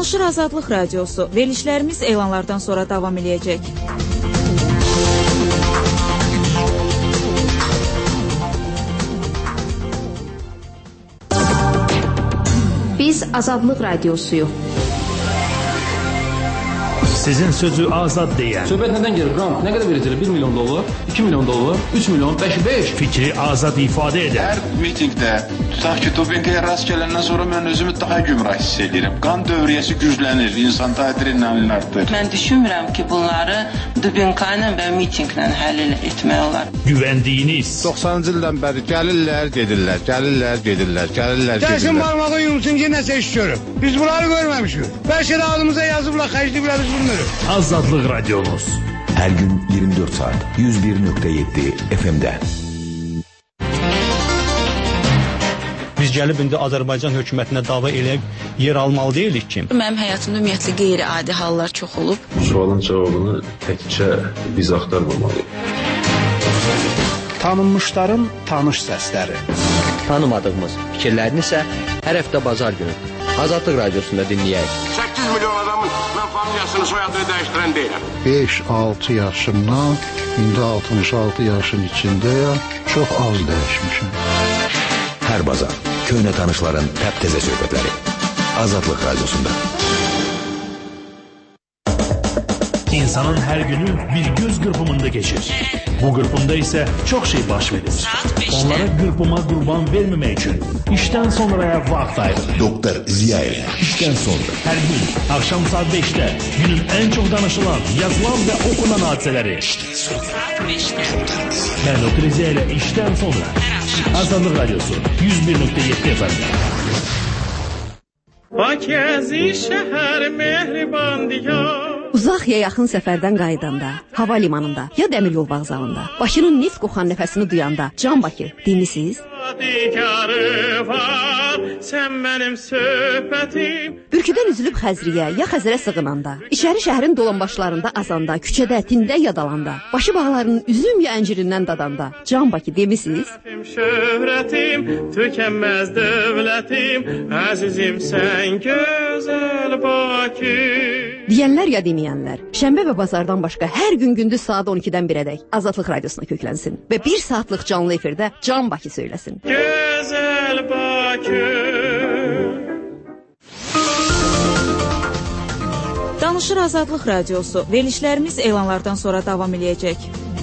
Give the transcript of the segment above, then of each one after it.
Danışır Azadlıq Radiosu. Verilişlərimiz elanlardan sonra davam edəcək. Biz Azadlıq Radiosuyuq. Sizin sözü azad deyən. Söhbət nədən gelir? Qrant nə qədər verəcəklər? 1 milyon dollar, 2 milyon dollar, 3 milyon, 5. Fikri azad ifadə edən. Hər mitingdə, tutaq ki, dopinqaya rast gələndən sonra mən özümü daha gümrah hiss edirəm. Qan dövriyyəsi güclənir, insanda adrenalin artır. Mən düşünmürəm ki, bunları dopinqayla və mitinqlə həll etmək olar. Güvəndiyiniz. 90-cı ildən bəri gəlirlər, gedirlər. Gəlsin barmağı yumsun ki, nəsə iş görüb. Biz bunları görməmişik. Bəlkə də adımıza yazıblar, xərcliblər biz bunu. Azadlıq Radyonuz. Her gün 24 saat 101.7 FM'de. Biz gəlib indi Azərbaycan hökumətinə dava eləyib yer almalı deyilik ki. Mənim həyatımda ümumiyyətlə qeyri-adi hallar çox olub. Sualın cavabını təkcə biz axtarmamalıyıq. Tanınmışların tanış səsləri. Tanımadığımız fikirlərini isə hər həftə bazar günü Azadlıq Radiosunda dinləyək. 8 milyon adamın mən familiyasını, soyadını dəyişdirən deyiləm. 5-6 yaşımdan, indi 66 yaşın içindəyəm, çox az dəyişmişim. Hər bazar köhnə tanışların təptəzə söhbətləri Azadlıq Radiosunda. İnsanın her günü bir göz qırpımında geçir. Bu qırpımda ise çok şey baş verir. Onlara qırpıma qurban vermemek için işten sonraya vaxt ayırır. Doktor Ziya ile işten sonra. Her gün akşam saat 5'te günün en çok danışılan, yazılan ve okunan hadiseleri. Ben Doktor Ziya ile işten sonra. Azadlıq Radyosu 101.7 FM'de. Bakızi şəhər mehriban diyar. Uzaq ya yaxın səfərdən qayıdanda, hava limanında ya dəmir yol vağzalında, Bakının neft qoxan nəfəsini duyanda, Can Bakı, dinlisiz? Sən mənim söhbətim. Bürküdən üzülüb Xəzriyə ya Xəzərə sığınanda, içəri şəhərin dolanbaşlarında azanda, küçədə, tində yadalanda, başı bağlarının üzüm ya əncirindən dadanda, Can Bakı demisiz? Şöhrətim, tükənməz dövlətim, əzizim sən gözəl Bakı. Deyənlər ya deməyənlər, şənbə və bazardan başqa hər gün gündüz saat 12-dən 1-ədək Azadlıq Radiosuna köklənsin və 1 saatlıq canlı efirdə Can Bakı söyləsin. Gözəl Bakı. Danışır Azadlıq Radiosu. Verilişlərimiz elanlardan sonra davam edəcək.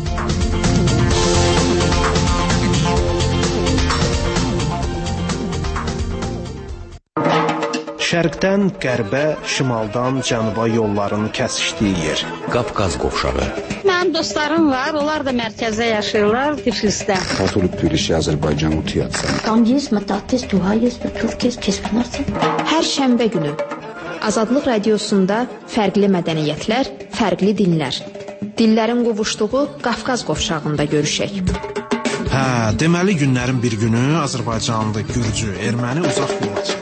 Şərqdən qərbə, şimaldan cənuba yolların kəsişdiyi yer. Qafqaz qovşağı. Mənim dostlarım var, onlar da mərkəzdə yaşayırlar, Tiflisdə. Katoluk Birleşi Azərbaycan Utiyatsa. Tam есть, matatis, tuhayız və turkiz, kespanarsa. Hər şənbə günü Azadlıq Radiosunda fərqli mədəniyyətlər, fərqli dinlər. Dillərin qovuşduğu Qafqaz qovşağında görüşək. Hə, deməli günlərin bir günü Azərbaycanda gürcü, erməni uzaq yola çıxır.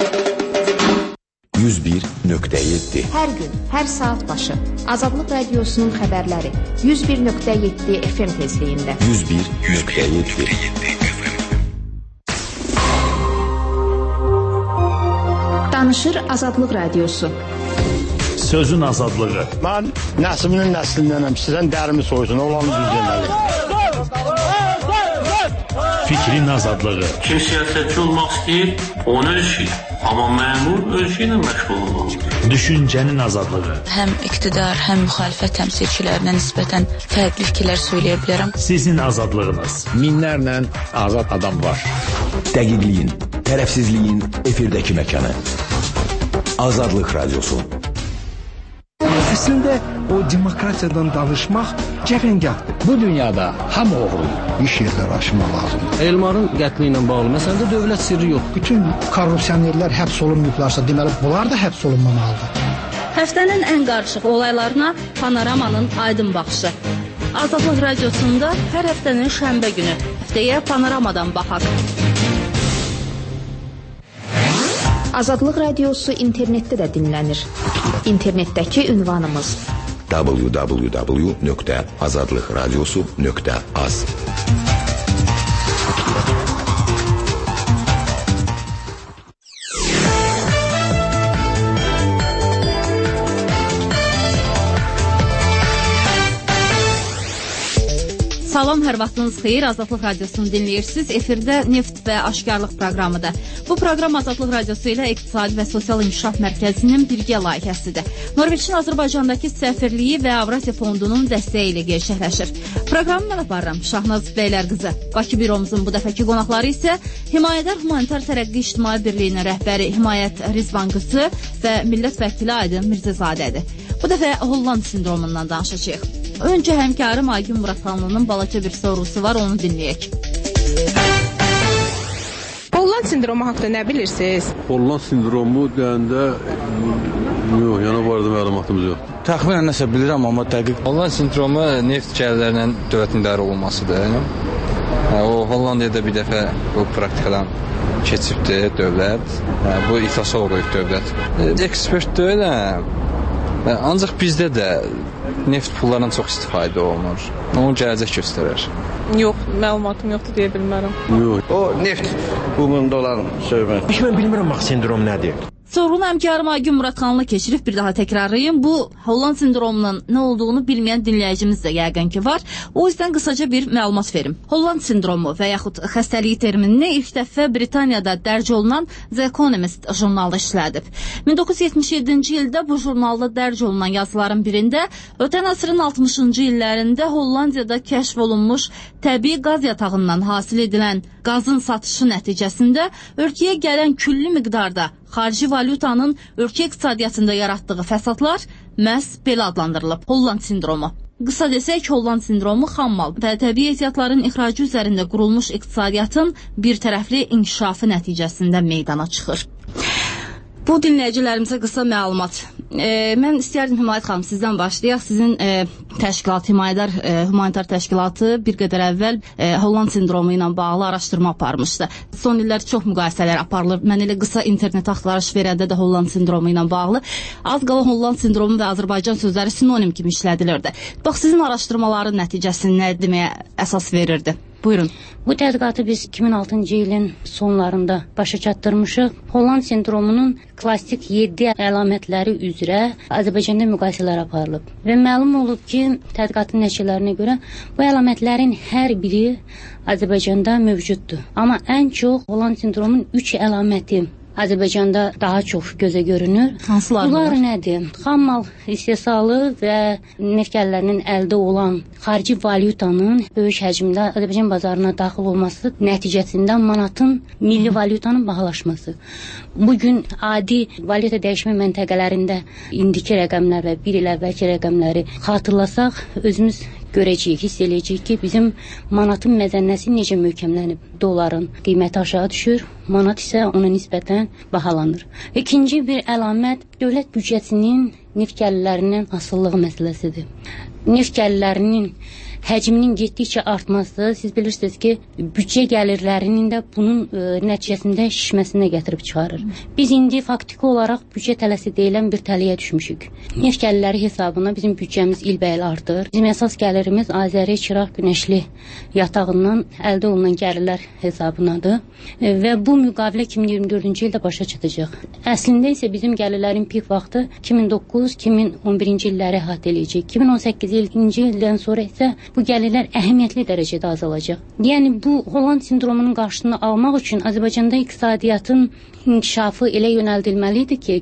101.7 Hər gün, hər saat başı Azadlıq Radiosunun xəbərləri 101.7 FM tezliyində. 101.7 Danışır Azadlıq Radiosu. Sözün azadlığı. Mən Nəsiminin nəslindənəm, sizdən dərimi soysun, olanı düz deməli. Fikrin azadlığı. Kim siyasətçi olmaq istəyir, onu ölçür. Amma məmur ölçü ilə məşğul olmalıdır. Düşüncənin azadlığı. Həm iqtidar, həm müxalifət təmsilçilərinə nisbətən fərqli fikirlər söyləyə bilərəm. Sizin azadlığınız. Minlərlə azad adam var. Dəqiqliyin, tərəfsizliyin efirdəki məkanı. Azadlıq Radiosu. Əslində o demokratiyadan danışmaq cəfəngahdır. Bu dünyada hamı oğruyur. İş yerləri açmaq lazımdır. Elmarın qətli ilə bağlı məsələdə dövlət sirri yox. Bütün korrupsionerlər həbs olunmayıblarsa, deməli bunlar da həbs olunmamalıdır. Həftənin ən qarışıq olaylarına Panoramanın aydın baxışı. Azadlıq Radiosunda hər həftənin şənbə günü. Həftəyə Panoramadan baxaq. Azadlıq Radiosu internetdə də dinlənir. İnternetdəki ünvanımız www.azadlıqradiosu.az. Salam, hər vaxtınız xeyir. Azadlıq Radiosunu dinləyirsiniz. Efirdə Neft və Aşkarlıq proqramıdır. Bu proqram Azadlıq Radiosu ilə İqtisadi və Sosial İnkişaf Mərkəzinin birgə layihəsidir. Norveçin Azərbaycandakı səfirliyi və Avrasiya Fondunun dəstəyi ilə gerçəkləşir. Proqramı mən aparıram, Şahnaz Bəylərqızı. Bakı büromuzun bu dəfəki qonaqları isə Himayədar Humanitar Tərəqqi İctimai Birliyinin rəhbəri Himayət Rizvan qızı və millət vəkili Aydın Mirzəzadədir. Bu dəfə Holland sindromundan danışacağıq. Öncə həmkarım Aygün Muratxanlının balaca bir sorusu var, onu dinləyək. Holland sindromu haqqında nə bilirsiniz? Holland sindromu deyəndə yox, yana barədə məlumatımız yox. Təxminən nəsə bilirəm, amma dəqiq. Holland sindromu neft gəlirlərinin dövlətin idarə olunmasıdır. O Hollandiyada bir dəfə bu praktikadan keçibdir dövlət. Bu iflasa uğrayıb dövlət. Ekspert deyiləm. Ancaq bizdə də neft pullarından çox istifadə olunur. Onu gələcək göstərər. Yox, məlumatım yoxdur deyə bilmərəm. Yox. O neft bumunda olan söhbət. Heç mən bilmirəm bax sindrom nədir. Sorunu həmkarım Aygün Muratxanlı keçirib, bir daha təkrarlayım. Bu Holland sindromunun nə olduğunu bilməyən dinləyicimiz də yəqin ki var. O yüzdən qısaca bir məlumat verim. Holland sindromu və yaxud xəstəliyi terminini ilk dəfə Britaniyada dərc olunan The Economist jurnalda işlədib. 1977-ci ildə bu jurnalda dərc olunan yazıların birində ötən əsrin 60-cı illərində Hollandiyada kəşf olunmuş təbii qaz yatağından hasil edilən qazın satışı nəticəsində ölkəyə gələn külli miqdarda xarici valyutanın ölkə iqtisadiyyatında yaratdığı fəsadlar məhz belə adlandırılıb: Holland sindromu. Qısa desək, Holland sindromu xammal və təbii ehtiyatların ixracı üzərində qurulmuş iqtisadiyyatın bir tərəfli inkişafı nəticəsində meydana çıxır. Bu dinləyicilərimizə qısa məlumat. Mən istəyərdim Himayət xanım sizdən başlayaq. Sizin təşkilat, Himayədar Humanitar Təşkilatı bir qədər əvvəl Holland sindromu ilə bağlı araşdırma aparmışdı. Son illər çox müqayisələr aparılır. Mən elə qısa internet axtarış verəndə də Holland sindromu ilə bağlı az qala Holland sindromu və Azərbaycan sözləri sinonim kimi işlədilirdi. Bax, sizin araşdırmaların nəticəsini nə deməyə əsas verirdi? Buyurun. Bu tədqiqatı biz 2006-cı ilin sonlarında başa çatdırmışıq. Holland sindromunun klassik 7 əlamətləri üzrə Azərbaycanda müqayisələr aparılıb. Və məlum olub ki, tədqiqatın nəticələrinə görə bu əlamətlərin hər biri Azərbaycanda mövcuddur. Amma ən çox Holland sindromunun 3 əlaməti Azərbaycanda daha çox gözə görünür. Hansılar bunlar nədir? Xammal istehsalı və neft gəlirlərinin əldə olan xarici valyutanın böyük həcmdə Azərbaycan bazarına daxil olması nəticəsində manatın milli valyutanın bahalaşması. Bugün adi valyuta dəyişmə məntəqələrində indiki rəqəmlər və bir il əvvəlki rəqəmləri xatırlasaq, özümüz görəcəyik, hiss eləyəcəyik ki, bizim manatın məzənnəsi necə möhkəmlənib. Doların qiyməti aşağı düşür, manat isə ona nisbətən bahalanır. İkinci bir əlamət dövlət büdcəsinin neft gəlirlərindən asılılığı məsələsidir. Neft gəlirlərinin həcminin getdikcə artması, siz bilirsiniz ki, büdcə gəlirlərinin də bunun nəticəsində şişməsinə gətirib çıxarır. Biz indi faktiki olaraq büdcə tələsi deyilən bir tələyə düşmüşük. Neft gəlirləri hesabına bizim büdcəmiz ilbəil artır. Bizim əsas gəlirimiz Azəri, Çıraq, Günəşli yatağından əldə olunan gəlirlər hesabınadır. Və bu müqavilə 2024-cü ildə başa çatacaq. Əslində isə bizim gəlirlərin pik vaxtı 2009-2011-ci illəri əhatə eləyəcək. 2018-ci ildən sonra isə bu gəlirlər əhəmiyyətli dərəcədə azalacaq. Yəni bu Holland sindromunun qarşısını almaq üçün Azərbaycanda iqtisadiyyatın inkişafı elə yönəldilməlidir ki,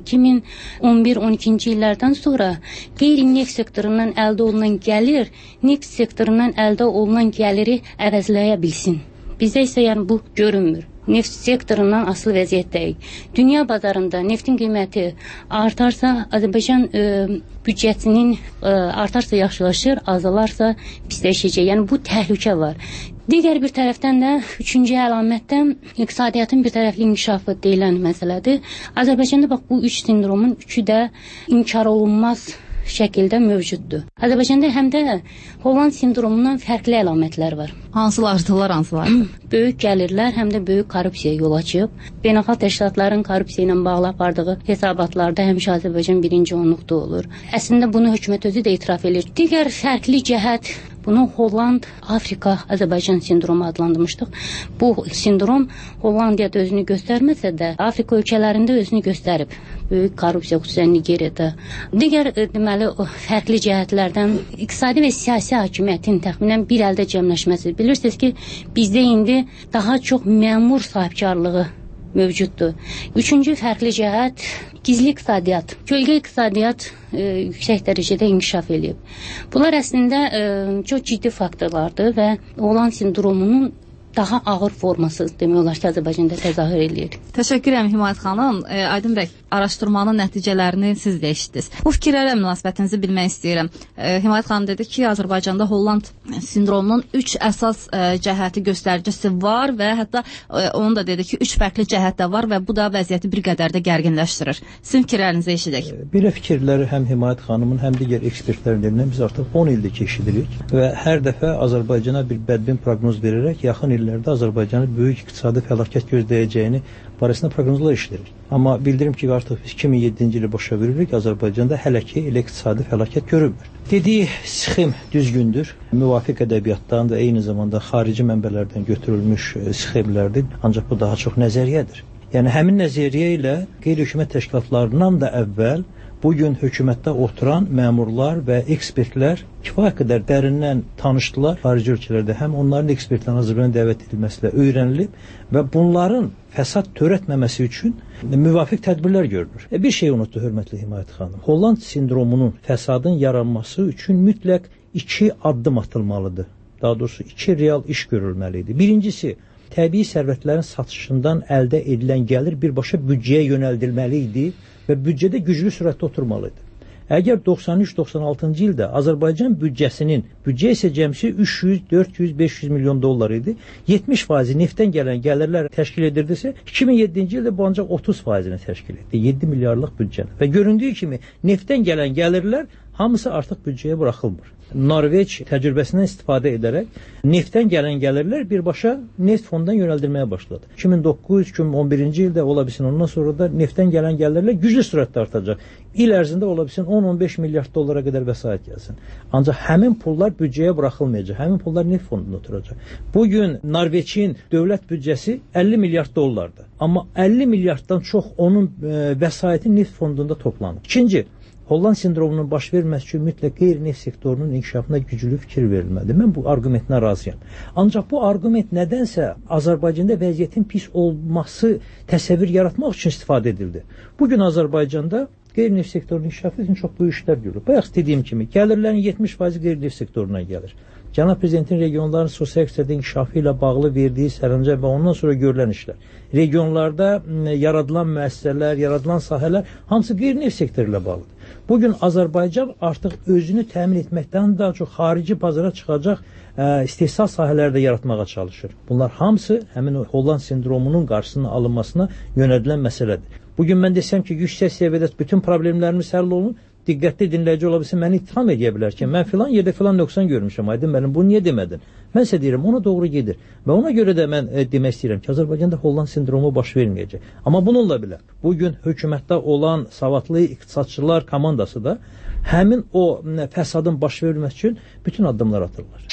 2011-12-ci illərdən sonra qeyri-neft sektorundan əldə olunan gəlir neft sektorundan əldə olunan gəliri əvəzləyə bilsin. Bizdə isə yəni bu görünmür. Neft sektorundan asılı vəziyyətdəyik. Dünya bazarında neftin qiyməti artarsa, Azərbaycan büdcəsinin artarsa yaxşılaşır, azalarsa pisləşəcək. Yəni bu təhlükə var. Digər bir tərəfdən də üçüncü əlamətdən iqtisadiyyatın bir tərəfli inkişafı deyilən məsələdir. Azərbaycanda bax bu üç sindromun üçü də inkar olunmaz şəkildə mövcuddur. Azərbaycanda həm də Holland sindromundan fərqli əlamətlər var. Hansılardır, hansılar? Böyük gəlirlər, həm də böyük korrupsiyaya yol açıb. Beynəlxalq təşkilatların korrupsiya ilə bağlı apardığı hesabatlarda həmişə Azərbaycan birinci onluqda olur. Əslində bunu hökumət özü də etiraf edir. Digər fərqli cəhət bunu Holland-Afrika Azərbaycan sindromu adlandırmışdıq. Bu sindrom Hollandiyada özünü göstərməsə də Afrika ölkələrində özünü göstərib. Böyük korrupsiya, xüsusən Nigeriyada. Digər deməli fərqli cəhətlərdən iqtisadi və siyasi hakimiyyətin təxminən bir əldə cəmləşməsi. Bilirsiniz ki, bizdə indi daha çox məmur sahibkarlığı mövcuddur. Üçüncü fərqli cəhət gizli iqtisadiyyat. Kölgə iqtisadiyyat yüksək dərəcədə inkişaf edib. Bunlar əslində çox ciddi faktorlardır və Holland sindromunun daha ağır forması demək olar ki, Azərbaycanda təzahür edir. Təşəkkür edirəm Himayət xanım. Aydın bəy, araşdırmanın nəticələrini siz də eşitdiniz. Bu fikirlərə münasibətinizi bilmək istəyirəm. Himayət xanım dedi ki, Azərbaycanda Holland sindromunun 3 əsas cəhəti göstəricisi var və hətta onu da dedi ki, 3 fərqli cəhət də var və bu da vəziyyəti bir qədər də gərginləşdirir. Sizin fikirlərinizi eşidək. Belə fikirləri həm Himayət xanımın, həm digər ekspertlərindən biz artıq 10 ildir ki, eşidirik və hər dəfə Azərbaycana bir bədbin proqnoz verərək yaxın illərdə Azərbaycanı böyük iqtisadi fəlakət gözləyəcəyini barəsində proqnozlar işlədir. Amma bildirim ki, artıq biz 2007-ci ili başa veririk, Azərbaycanda hələ ki elə iqtisadi fəlakət görünmür. Dediyi sxem düzgündür, müvafiq ədəbiyyatdan və eyni zamanda xarici mənbələrdən götürülmüş sxemlərdir, ancaq bu daha çox nəzəriyyədir. Yəni həmin nəzəriyyə ilə qeyri-hökumət təşkilatlarından da əvvəl bugün hökumətdə oturan məmurlar və ekspertlər kifayət qədər dərindən tanışdılar xarici ölkələrdə. Həm onların ekspertlərin Azərbaycana dəvət edilməsilə öyrənilib və bunların fəsad törətməməsi üçün müvafiq tədbirlər görülür. Bir şey unutdu hörmətli Himayət xanım. Holland sindromunun fəsadın yaranması üçün mütləq 2 addım atılmalıdır. Daha doğrusu 2 real iş görülməli idi. Birincisi, təbii sərvətlərin satışından əldə edilən gəlir birbaşa büdcəyə yönəldilməli idi və büdcədə güclü sürətdə oturmalıdır. Əgər 93-96-cı ildə Azərbaycan büdcə isə cəmsi 300, 400, 500 milyon dollar idi, 70% neftdən gələn gəlirlər təşkil edirdisə, 2007-ci ildə bu ancaq 30%-ni təşkil etdi, 7 milyarlıq büdcəni. Və göründüyü kimi neftdən gələn gəlirlər hamısı artıq büdcəyə buraxılmır. Norveç təcrübəsindən istifadə edərək neftdən gələn gəlirlər birbaşa neft fondundan yönəldilməyə başladı. 2009-2011-ci ildə ola bilsin, ondan sonra da neftdən gələn gəlirlər güclü sürətdə artacaq. İl ərzində ola bilsin 10-15 milyard dollara qədər vəsait gəlsin. Ancaq həmin pullar büdcəyə buraxılmayacaq. Həmin pullar neft fondunda oturacaq. Bugün Norveçin dövlət büdcəsi 50 milyard dollardır. Amma 50 milyarddan çox onun vəsaiti neft fondunda toplanır. İkinci, Holland sindromunun baş verməsi üçün mütləq qeyri-neft sektorunun inkişafına güclü fikir verilməlidir. Mən bu arqumentinə razıyam. Ancaq bu arqument nədənsə Azərbaycanda vəziyyətin pis olması təsəvvür yaratmaq üçün istifadə edildi. Bugün Azərbaycanda qeyri-neft sektorunun inkişafı üçün çox böyük işlər görülür. Bayaq dediyim kimi, gəlirlərin 70% qeyri-neft sektorundan gəlir. Cənab Prezidentin regionların sosial-iqtisadi inkişafı ilə bağlı verdiyi sərəncam və ondan sonra görülən işlər. Regionlarda yaradılan müəssisələr, yaradılan sahələr hamısı qeyri-neft sektoru ilə bağlıdır. Bugün Azərbaycan artıq özünü təmin etməkdən daha çox xarici bazara çıxacaq istehsal sahələri də yaratmağa çalışır. Bunlar hamısı həmin Holland sindromunun qarşısının alınmasına yönəldilən məsələdir. Bugün mən desəm ki, yüksək səviyyədə bütün problemlərimiz həll olunur, diqqətli dinləyici ola bilsin, məni ittiham edə bilər ki, mən filan yerdə filan nöqsan görmüşəm, Aydın müəllim, bunu niyə demədin? Mən isə deyirəm, ona doğru gedir. Və ona görə də mən demək istəyirəm ki, Azərbaycanda Holland sindromu baş verməyəcək. Amma bununla belə, bugün hökumətdə olan savadlı iqtisadçılar komandası da həmin o fəsadın baş verilməsi üçün bütün addımlar atırlar.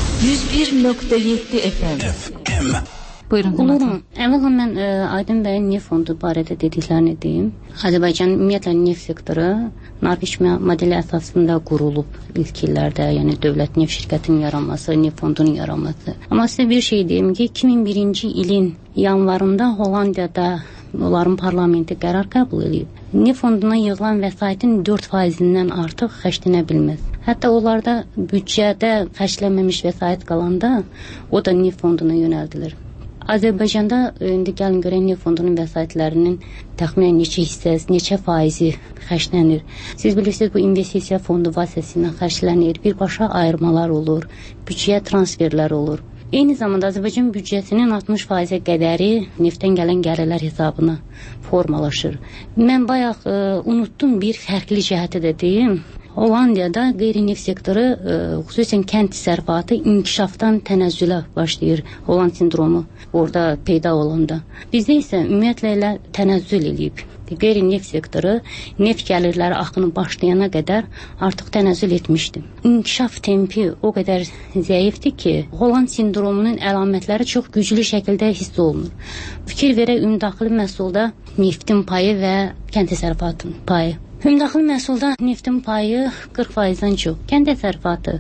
101.7 FM. Buyurun. Olurum. Əvvəla mən Aydın bəyin neft fondu barədə dediklərini deyim. Azərbaycan ümumiyyətlə neft sektoru Norveç modeli əsasında qurulub ilk illərdə, yəni dövlət neft şirkətinin yaranması, neft fondunun yaranması. Amma sizə bir şey deyim ki, 2001-ci ilin yanvarında Hollandiyada onların parlamenti qərar qəbul edib. Neft fonduna yığılan vəsaitin 4%-dən artıq xərclənə bilməz. Hətta onlarda büdcədə xərclənməmiş vəsait qalanda o da neft fonduna yönəldilir. Azərbaycanda indi gəlin görək neft fondunun vəsaitlərinin təxminən neçə hissəsi, neçə faizi xərclənir. Siz bilirsiniz, bu investisiya fondu vasitəsilə xərclənir, birbaşa ayırmalar olur, büdcəyə transferlər olur. Eyni zamanda Azərbaycan büdcəsinin 60%-ə qədəri neftdən gələn gəlirlər hesabına formalaşır. Mən bayaq unutdum bir fərqli cəhəti də deyim. Hollandiyada qeyri-neft sektoru, xüsusən kənd təsərrüfatı inkişafdan tənəzzülə başlayır Holland sindromu. orada peyda olanda. Bizdə isə ümumiyyətlə elə tənəzzül eləyib. Qeyri-neft sektoru neft gəlirləri axını başlayana qədər artıq tənəzzül etmişdi. İnkişaf tempi o qədər zəifdir ki, Holland sindromunun əlamətləri çox güclü şəkildə hiss olunur. Fikir verək, ümumdaxili məhsulda neftin payı və kənd təsərrüfatının payı. Ümumdaxili məhsulda neftin payı 40%-dən çox. Kənd təsərrüfatı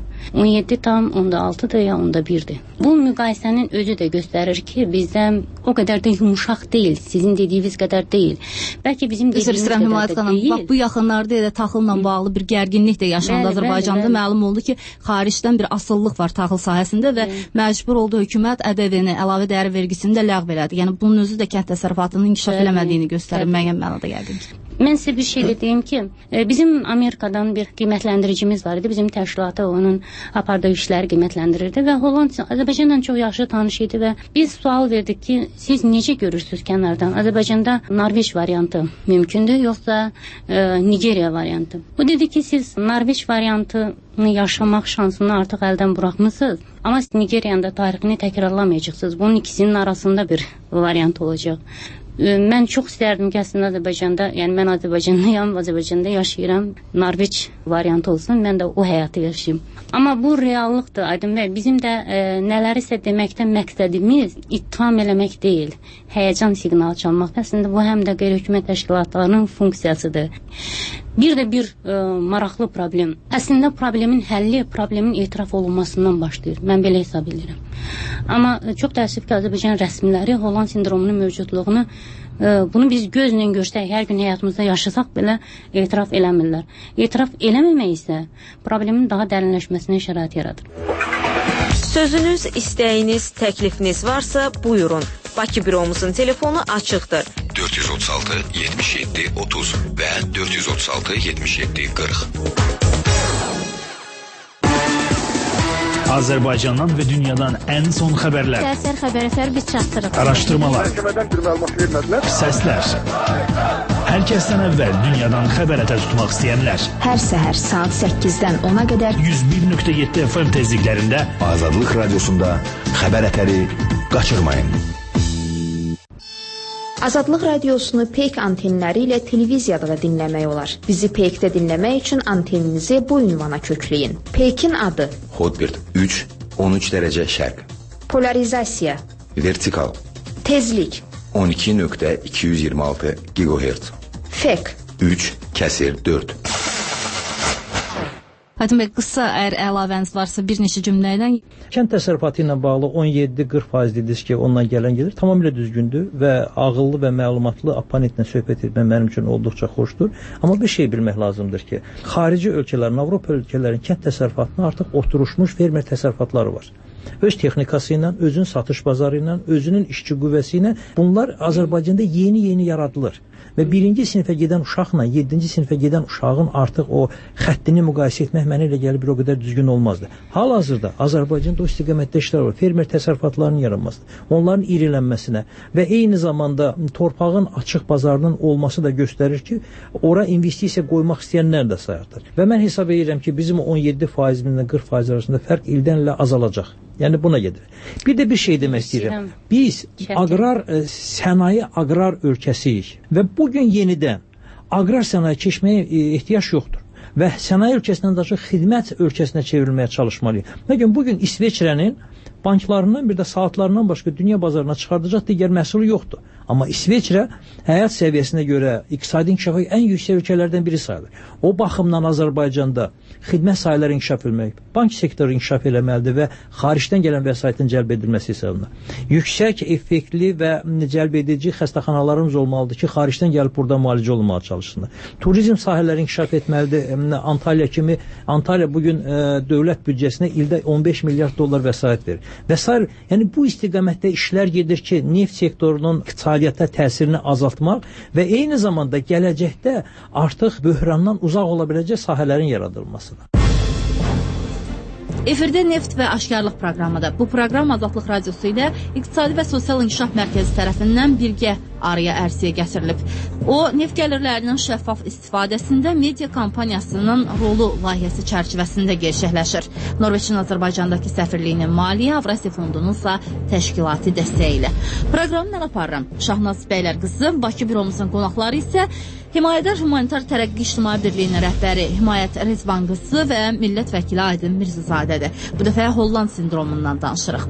17,6-dır ya 11-dir. Bu müqayisənin özü də göstərir ki, bizdə o qədər də yumuşaq deyil, sizin dediyiniz qədər deyil. Bəlkə bizim dediyimiz qədər də deyil. Bax, bu yaxınlarda elə taxılla bağlı bir gərginlik də yaşandı Azərbaycanda. Məlum oldu ki, xaricdən bir asıllıq var taxıl sahəsində və məcbur oldu hökumət ƏDV-ni, əlavə dəyər vergisini də ləğv elədi. Yəni bunun özü də kənd təsərrüfatının inkişaf eləmədiyini göstərir müəyyən mənada yəqin ki. Mən sizə bir şey deyim ki, bizim Amerikadan bir qiymətləndiricimiz var idi. Bizim təşkilatı onun apardığı işləri qiymətləndirirdi və Holland Azərbaycanla çox yaxşı tanış idi və biz sual verdik ki, siz necə görürsünüz kənardan? Azərbaycanda Norveç variantı mümkündür, yoxsa Nigeriya variantı? O dedi ki, siz Norveç variantını yaşamaq şansını artıq əldən buraxmısınız, amma Nigeriyanın da tarixini təkrarlamayacaqsınız. Bunun ikisinin arasında bir variant olacaq. Mən çox istərdim ki, əslində Azərbaycanda, yəni mən Azərbaycanlıyam, Azərbaycanda yaşayıram, Norveç variantı olsun, mən də o həyatı yaşayayım. Amma bu reallıqdır, Aydın bəy. Bizim də nələrisə deməkdən məqsədimiz ittiham eləmək deyil, həyəcan siqnalı çalmaq. Əslində bu həm də qeyri-hökumət təşkilatlarının funksiyasıdır. Bir də bir maraqlı problem. Əslində problemin həlli, problemin etiraf olunmasından başlayır. Mən belə hesab edirəm. Amma çox təəssüf ki, Azərbaycan rəsmiləri Holland sindromunun mövcudluğunu, bunu biz gözlə görsək, hər gün həyatımızda yaşasaq belə etiraf eləmirlər. Etiraf eləməmək isə problemin daha dərinləşməsinə şərait yaradır. Sözünüz, istəyiniz, təklifiniz varsa buyurun. Bakı büromuzun telefonu açıqdır. 436 77 30 və 436 77 40. Azərbaycandan və dünyadan ən son xəbərlər. Səhər xəbərləri biz çatdırırıq. Araşdırmalar. Səslər. Hər kəsdən əvvəl dünyadan xəbər tutmaq istəyənlər. Hər səhər saat 8-dən 10-a qədər 101.7 FM tezliklərində Azadlıq Radiosunda xəbər qaçırmayın. Azadlıq Radiosunu Peyk antenləri ilə televiziyada da dinləmək olar. Bizi Peykdə dinləmək üçün anteninizi bu ünvana kökləyin. Peykin adı: Hotbird 3, 13 dərəcə şərq. Polarizasiya: Vertikal. Tezlik: 12.226 GHz. Fek: 3/4. Aydın bəy, qısa əgər əlavəniz varsa bir neçə cümlə ilə. Kənd təsərrüfatı ilə bağlı 17-40% dediniz ki, ondan gələn gelir. Tamamilə düzgündür və ağıllı və məlumatlı opponentlə söhbət etmək mənim üçün olduqca xoşdur. Amma bir şey bilmək lazımdır ki, xarici ölkələrin, Avropa ölkələrinin kənd təsərrüfatına artıq oturuşmuş fermer təsərrüfatları var. Öz texnikası ilə, özünün satış bazarı ilə, özünün işçi qüvvəsi ilə bunlar Azərbaycanda yeni yaradılır. Və 1-ci sinifə gedən uşaqla 7-ci sinifə gedən uşağın artıq o xəttini müqayisə etmək mənə elə gəlir bir o qədər düzgün olmazdı. Hal-hazırda Azərbaycanda o istiqamətdə işlər var. Fermer təsərrüfatlarının yaranmasına, onların irilənməsinə və eyni zamanda torpağın açıq bazarının olması da göstərir ki, ora investisiya qoymaq istəyənlər də sayıqdır. Və mən hesab edirəm ki, bizim 17% ilə 40% arasında fərq ildən ilə azalacaq. Yəni buna gedir. Bir də bir şey demək istəyirəm. Biz sənaye aqrar ölkəsiyik və bugün yenidən aqrar sənaye keçməyə ehtiyac yoxdur. Və sənaye ölkəsindən daha çox xidmət ölkəsinə çevrilməyə çalışmalıyıq. Məgər bugün İsveçrənin banklarından bir də saatlarından başqa dünya bazarına çıxardacaq digər məhsulu yoxdur. Amma İsveçrə həyat səviyyəsinə görə iqtisadi inkişafı ən yüksək ölkələrdən biri sayılır. O baxımdan Azərbaycanda xidmət sahələri inkişaf etmək, bank sektoru inkişaf eləməlidir və xaricdən gələn vəsaitin cəlb edilməsi hesabına. Yüksək, effektli və cəlb edici xəstəxanalarımız olmalıdır ki, xaricdən gəlib burada müalicə olunmağa çalışsınlar. Turizm sahələri inkişaf etməlidir. Antalya bugün dövlət büdcəsinə ildə 15 milyard dollar vəsait verir. Vəsair, yəni bu istiqamətdə işlər gedir ki, neft sektorunun iqtisadiyyata təsirini azaltmaq və eyni zamanda gələcəkdə artıq böhrandan uzaq ola biləcək sahələrin yaradılmasıdır. Efirdə Neft və Aşkarlıq proqramıdır. Bu proqram Azadlıq Radiosu ilə İqtisadi və Sosial İnkişaf Mərkəzi tərəfindən birgə araya ərsəyə gətirilib. O, neft gəlirlərinin şəffaf istifadəsində media kampaniyasının rolu layihəsi çərçivəsində gerçəkləşir. Norveçin Azərbaycandakı səfirliyinin maliyyə, Avrasiya fondunun ise təşkilati dəstəyi ilə. Proqramı mən aparıram. Şahnaz Bəylər qızı, Bakı büromuzun qonaqları isə Himayədar Humanitar Tərəqqi İctimai Birliyinin rəhbəri Himayət Rezvan qızı və millət vəkili Aydın Mirzazadədir. Bu dəfə Holland sindromundan danışırıq.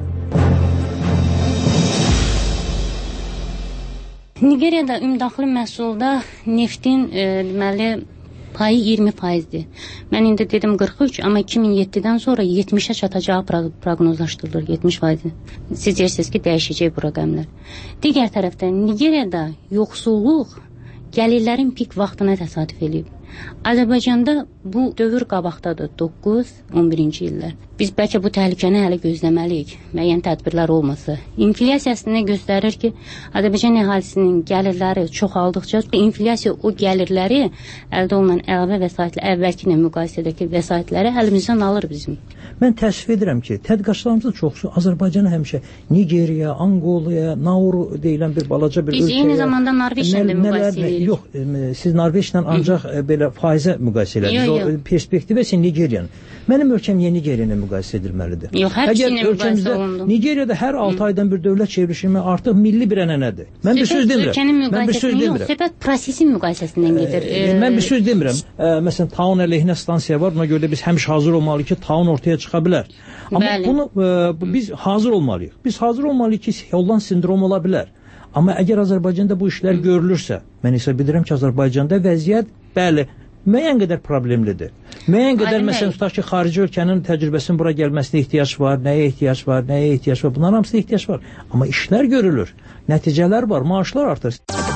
Nigeriyada ümumdaxili məhsulda neftin deməli payı 20%'dir. Mən indi dedim 43, amma 2007'den sonra 70'e çatacağı proqnozlaşdırılır, 70%. Siz deyirsiniz ki, dəyişəcək bu rəqəmlər. Digər tərəfdən Nigeriyada yoxsulluq gəlirlərin pik vaxtına təsadüf edib. Azərbaycanda bu dövr qabaqdadır, 9-11-ci illər. Biz bəlkə bu təhlükəni hələ gözləməliyik, müəyyən tədbirlər olmasa. İnflyasiya əslində göstərir ki, Azərbaycan əhalisinin gəlirləri çoxaldıqca, inflyasiya o gəlirləri əldə olunan əlavə vəsaitlə, əvvəlki ilə müqayisədəki vəsaitləri əlimizdən alır bizim. Mən təsvir edirəm ki, tədqiqatçılarımızın çoxsu Azərbaycanı həmişə Nigeriya, Angolaya, Nauru deyilən bir balaca bir ölkəyə... Biz eyni zamanda Norveçlə də müqayisə edirik. Yox, siz Norveçlə ancaq belə faizə müqayisə edirsiniz. O perspektivə sən Nigeriyanın. Mənim ölkəm niyə Nigeriya ilə müqayisə edilməlidir? Yox, hər ikisi ilə müqayisə olundu. Nigeriyada hər 6 aydan bir dövlət çevrilişi artıq milli bir ənənədir. Mən bir söz demirəm. Söhbət prosesin müqayisəsindən gedir. Mən bir söz demirəm. Məsələn, taun əleyhinə stansiya var. Buna görə də biz həmişə hazır olmalıyıq ki, taun ortaya çıxa bilər. Amma bunu biz hazır olmalıyıq. Biz hazır olmalıyıq ki, Holland sindromu ola bilər. Amma əgər Azərbaycanda bu işlər görülürsə, mən hesab edirəm ki, Azərbaycanda vəziyyət, bəli, müəyyən qədər problemlidir. Müəyyən qədər, məsələn, tutaq ki, xarici ölkənin təcrübəsinin bura gəlməsinə ehtiyac var, nəyə ehtiyac var, nəyə ehtiyac var, bunların hamısına ehtiyac var. Amma işlər görülür, nəticələr var, maaşlar artır.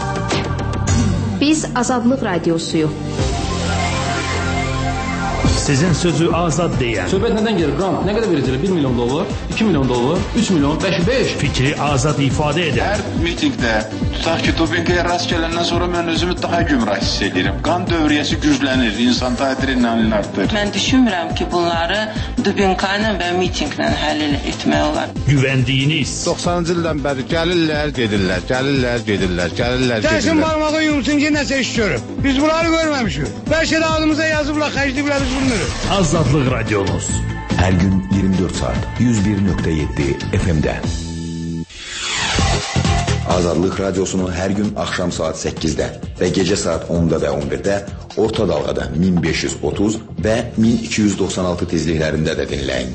Biz Azadlıq Radiosuyuq. Sizin sözü azad deyən. Söhbət nədən gelir? Grant nə qədər verəcəklər? 1 milyon dollar, 2 milyon dollar, 3 milyon, 5. Fikri azad ifadə edən. Hər mitingdə, tutaq ki, dopinqaya rast gələndən sonra mən özümü daha gümrah hiss edirəm. Qan dövriyyəsi güclənir, insan adrenalin artır. Mən düşünmürəm ki, bunları dopinqayla və mitinqlə həll etmək olar. Güvəndiyiniz. 90-cı ildən bəri gəlirlər, gedirlər. Dəsin barmağı yumsun ki, nəsə iş görüb. Biz bunları görməmişik. Bəlkə də adımıza yazıblar, xərcliblər biz bunları. Azadlıq Radyonuz. Her gün 24 saat 101.7 FM'den. Azadlıq Radyosunu her gün akşam saat 8'de ve gece saat 10'da ve 11'de orta dalgada 1530 ve 1296 tezliklerinde de dinleyin.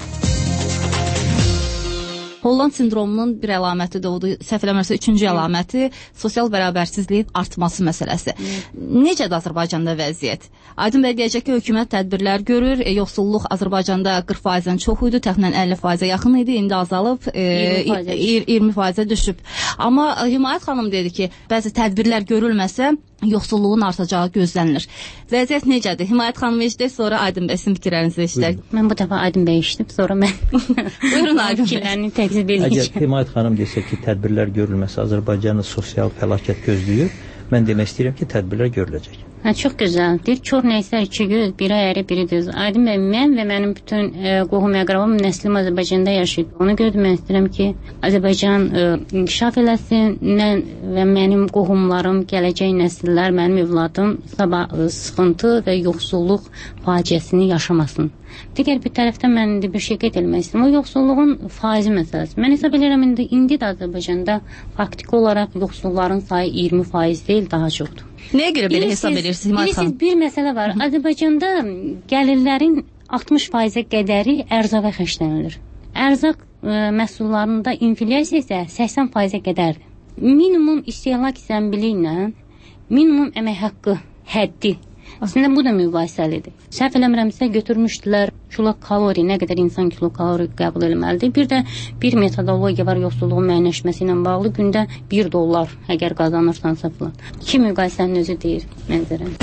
Holland sindromunun bir əlaməti də odur, səhv eləmirəmsə 3-cü əlaməti sosial bərabərsizliyin artması məsələsi. Necədir Azərbaycanda vəziyyət? Aydın bəy deyəcək ki, hökumət tədbirlər görür, yoxsulluq Azərbaycanda 40%-dən çox idi, təxminən 50%-ə yaxın idi, indi azalıb 20%-ə düşüb. Amma Himayət xanım dedi ki, bəzi tədbirlər görülməsə yoxsulluğun artacağı gözlənilir. Vəziyyət necədir? Himayət xanım eşidək, sonra Aydın bəy sizin fikirlərinizi eşidək. Mən bu dəfə Aydın bəy eşidib, sonra mən buyurun Aydın bəy. Əgər Himayət xanım desə ki, tədbirlər görülməsə Azərbaycanın sosial fəlakət gözləyir, mən demək istəyirəm ki, tədbirlər görüləcək. Çox gözəldir. Kör nəysə 2 göz, biri əyri, biri düz. Aydın bəy, mən və mənim bütün qohum-əqrabam nəslim Azərbaycanda yaşayır. Ona görə də mən istəyirəm ki, Azərbaycan inkişaf eləsin və mənim qohumlarım, gələcək nəsillər, mənim övladım sabah sıxıntı və yoxsulluq faciəsini yaşamasın. Digər bir tərəfdən mən indi bir şey qeyd etmək istəyirəm. O yoxsulluğun faizi məsələsi. Mən hesab edirəm indi də Azərbaycanda faktiki olaraq yoxsulların sayı 20% deyil, daha çoxdur. Nəyə görə belə hesab edirsiniz Himayət xanım? Bir məsələ var. Azərbaycanda gəlirlərin 60%-ə qədəri ərzaqa xərclənilir. Ərzaq məhsullarında inflyasiya isə 80%-ə qədərdir. Minimum istehlak zəmbili ilə minimum əmək haqqı həddi aslında bu da mübahisəlidir. Səhv eləmirəmsə götürmüşdülər kilokalori, nə qədər insan kilokalori qəbul etməlidir. Bir də bir metodologiya var yoxsulluğun müəyyənləşməsi ilə bağlı. Gündə $1 əgər qazanırsansa falan. İki müqayisənin özü deyir mənzərəni.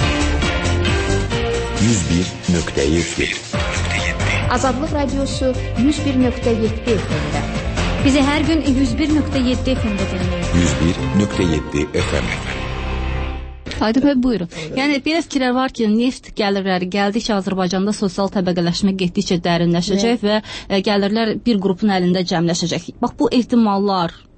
101.7 Azadlıq Radiosu 101.7 FM-də. Bizi hər gün 101.7 FM-də dinləyin. 101.7 FM. Aydın bəy, buyurun. Yəni, belə fikirlər var ki, neft gəlirləri gəldikcə Azərbaycanda sosial təbəqələşmə getdikcə dərinləşəcək və gəlirlər bir qrupun əlində cəmləşəcək. Bax, bu ehtimallar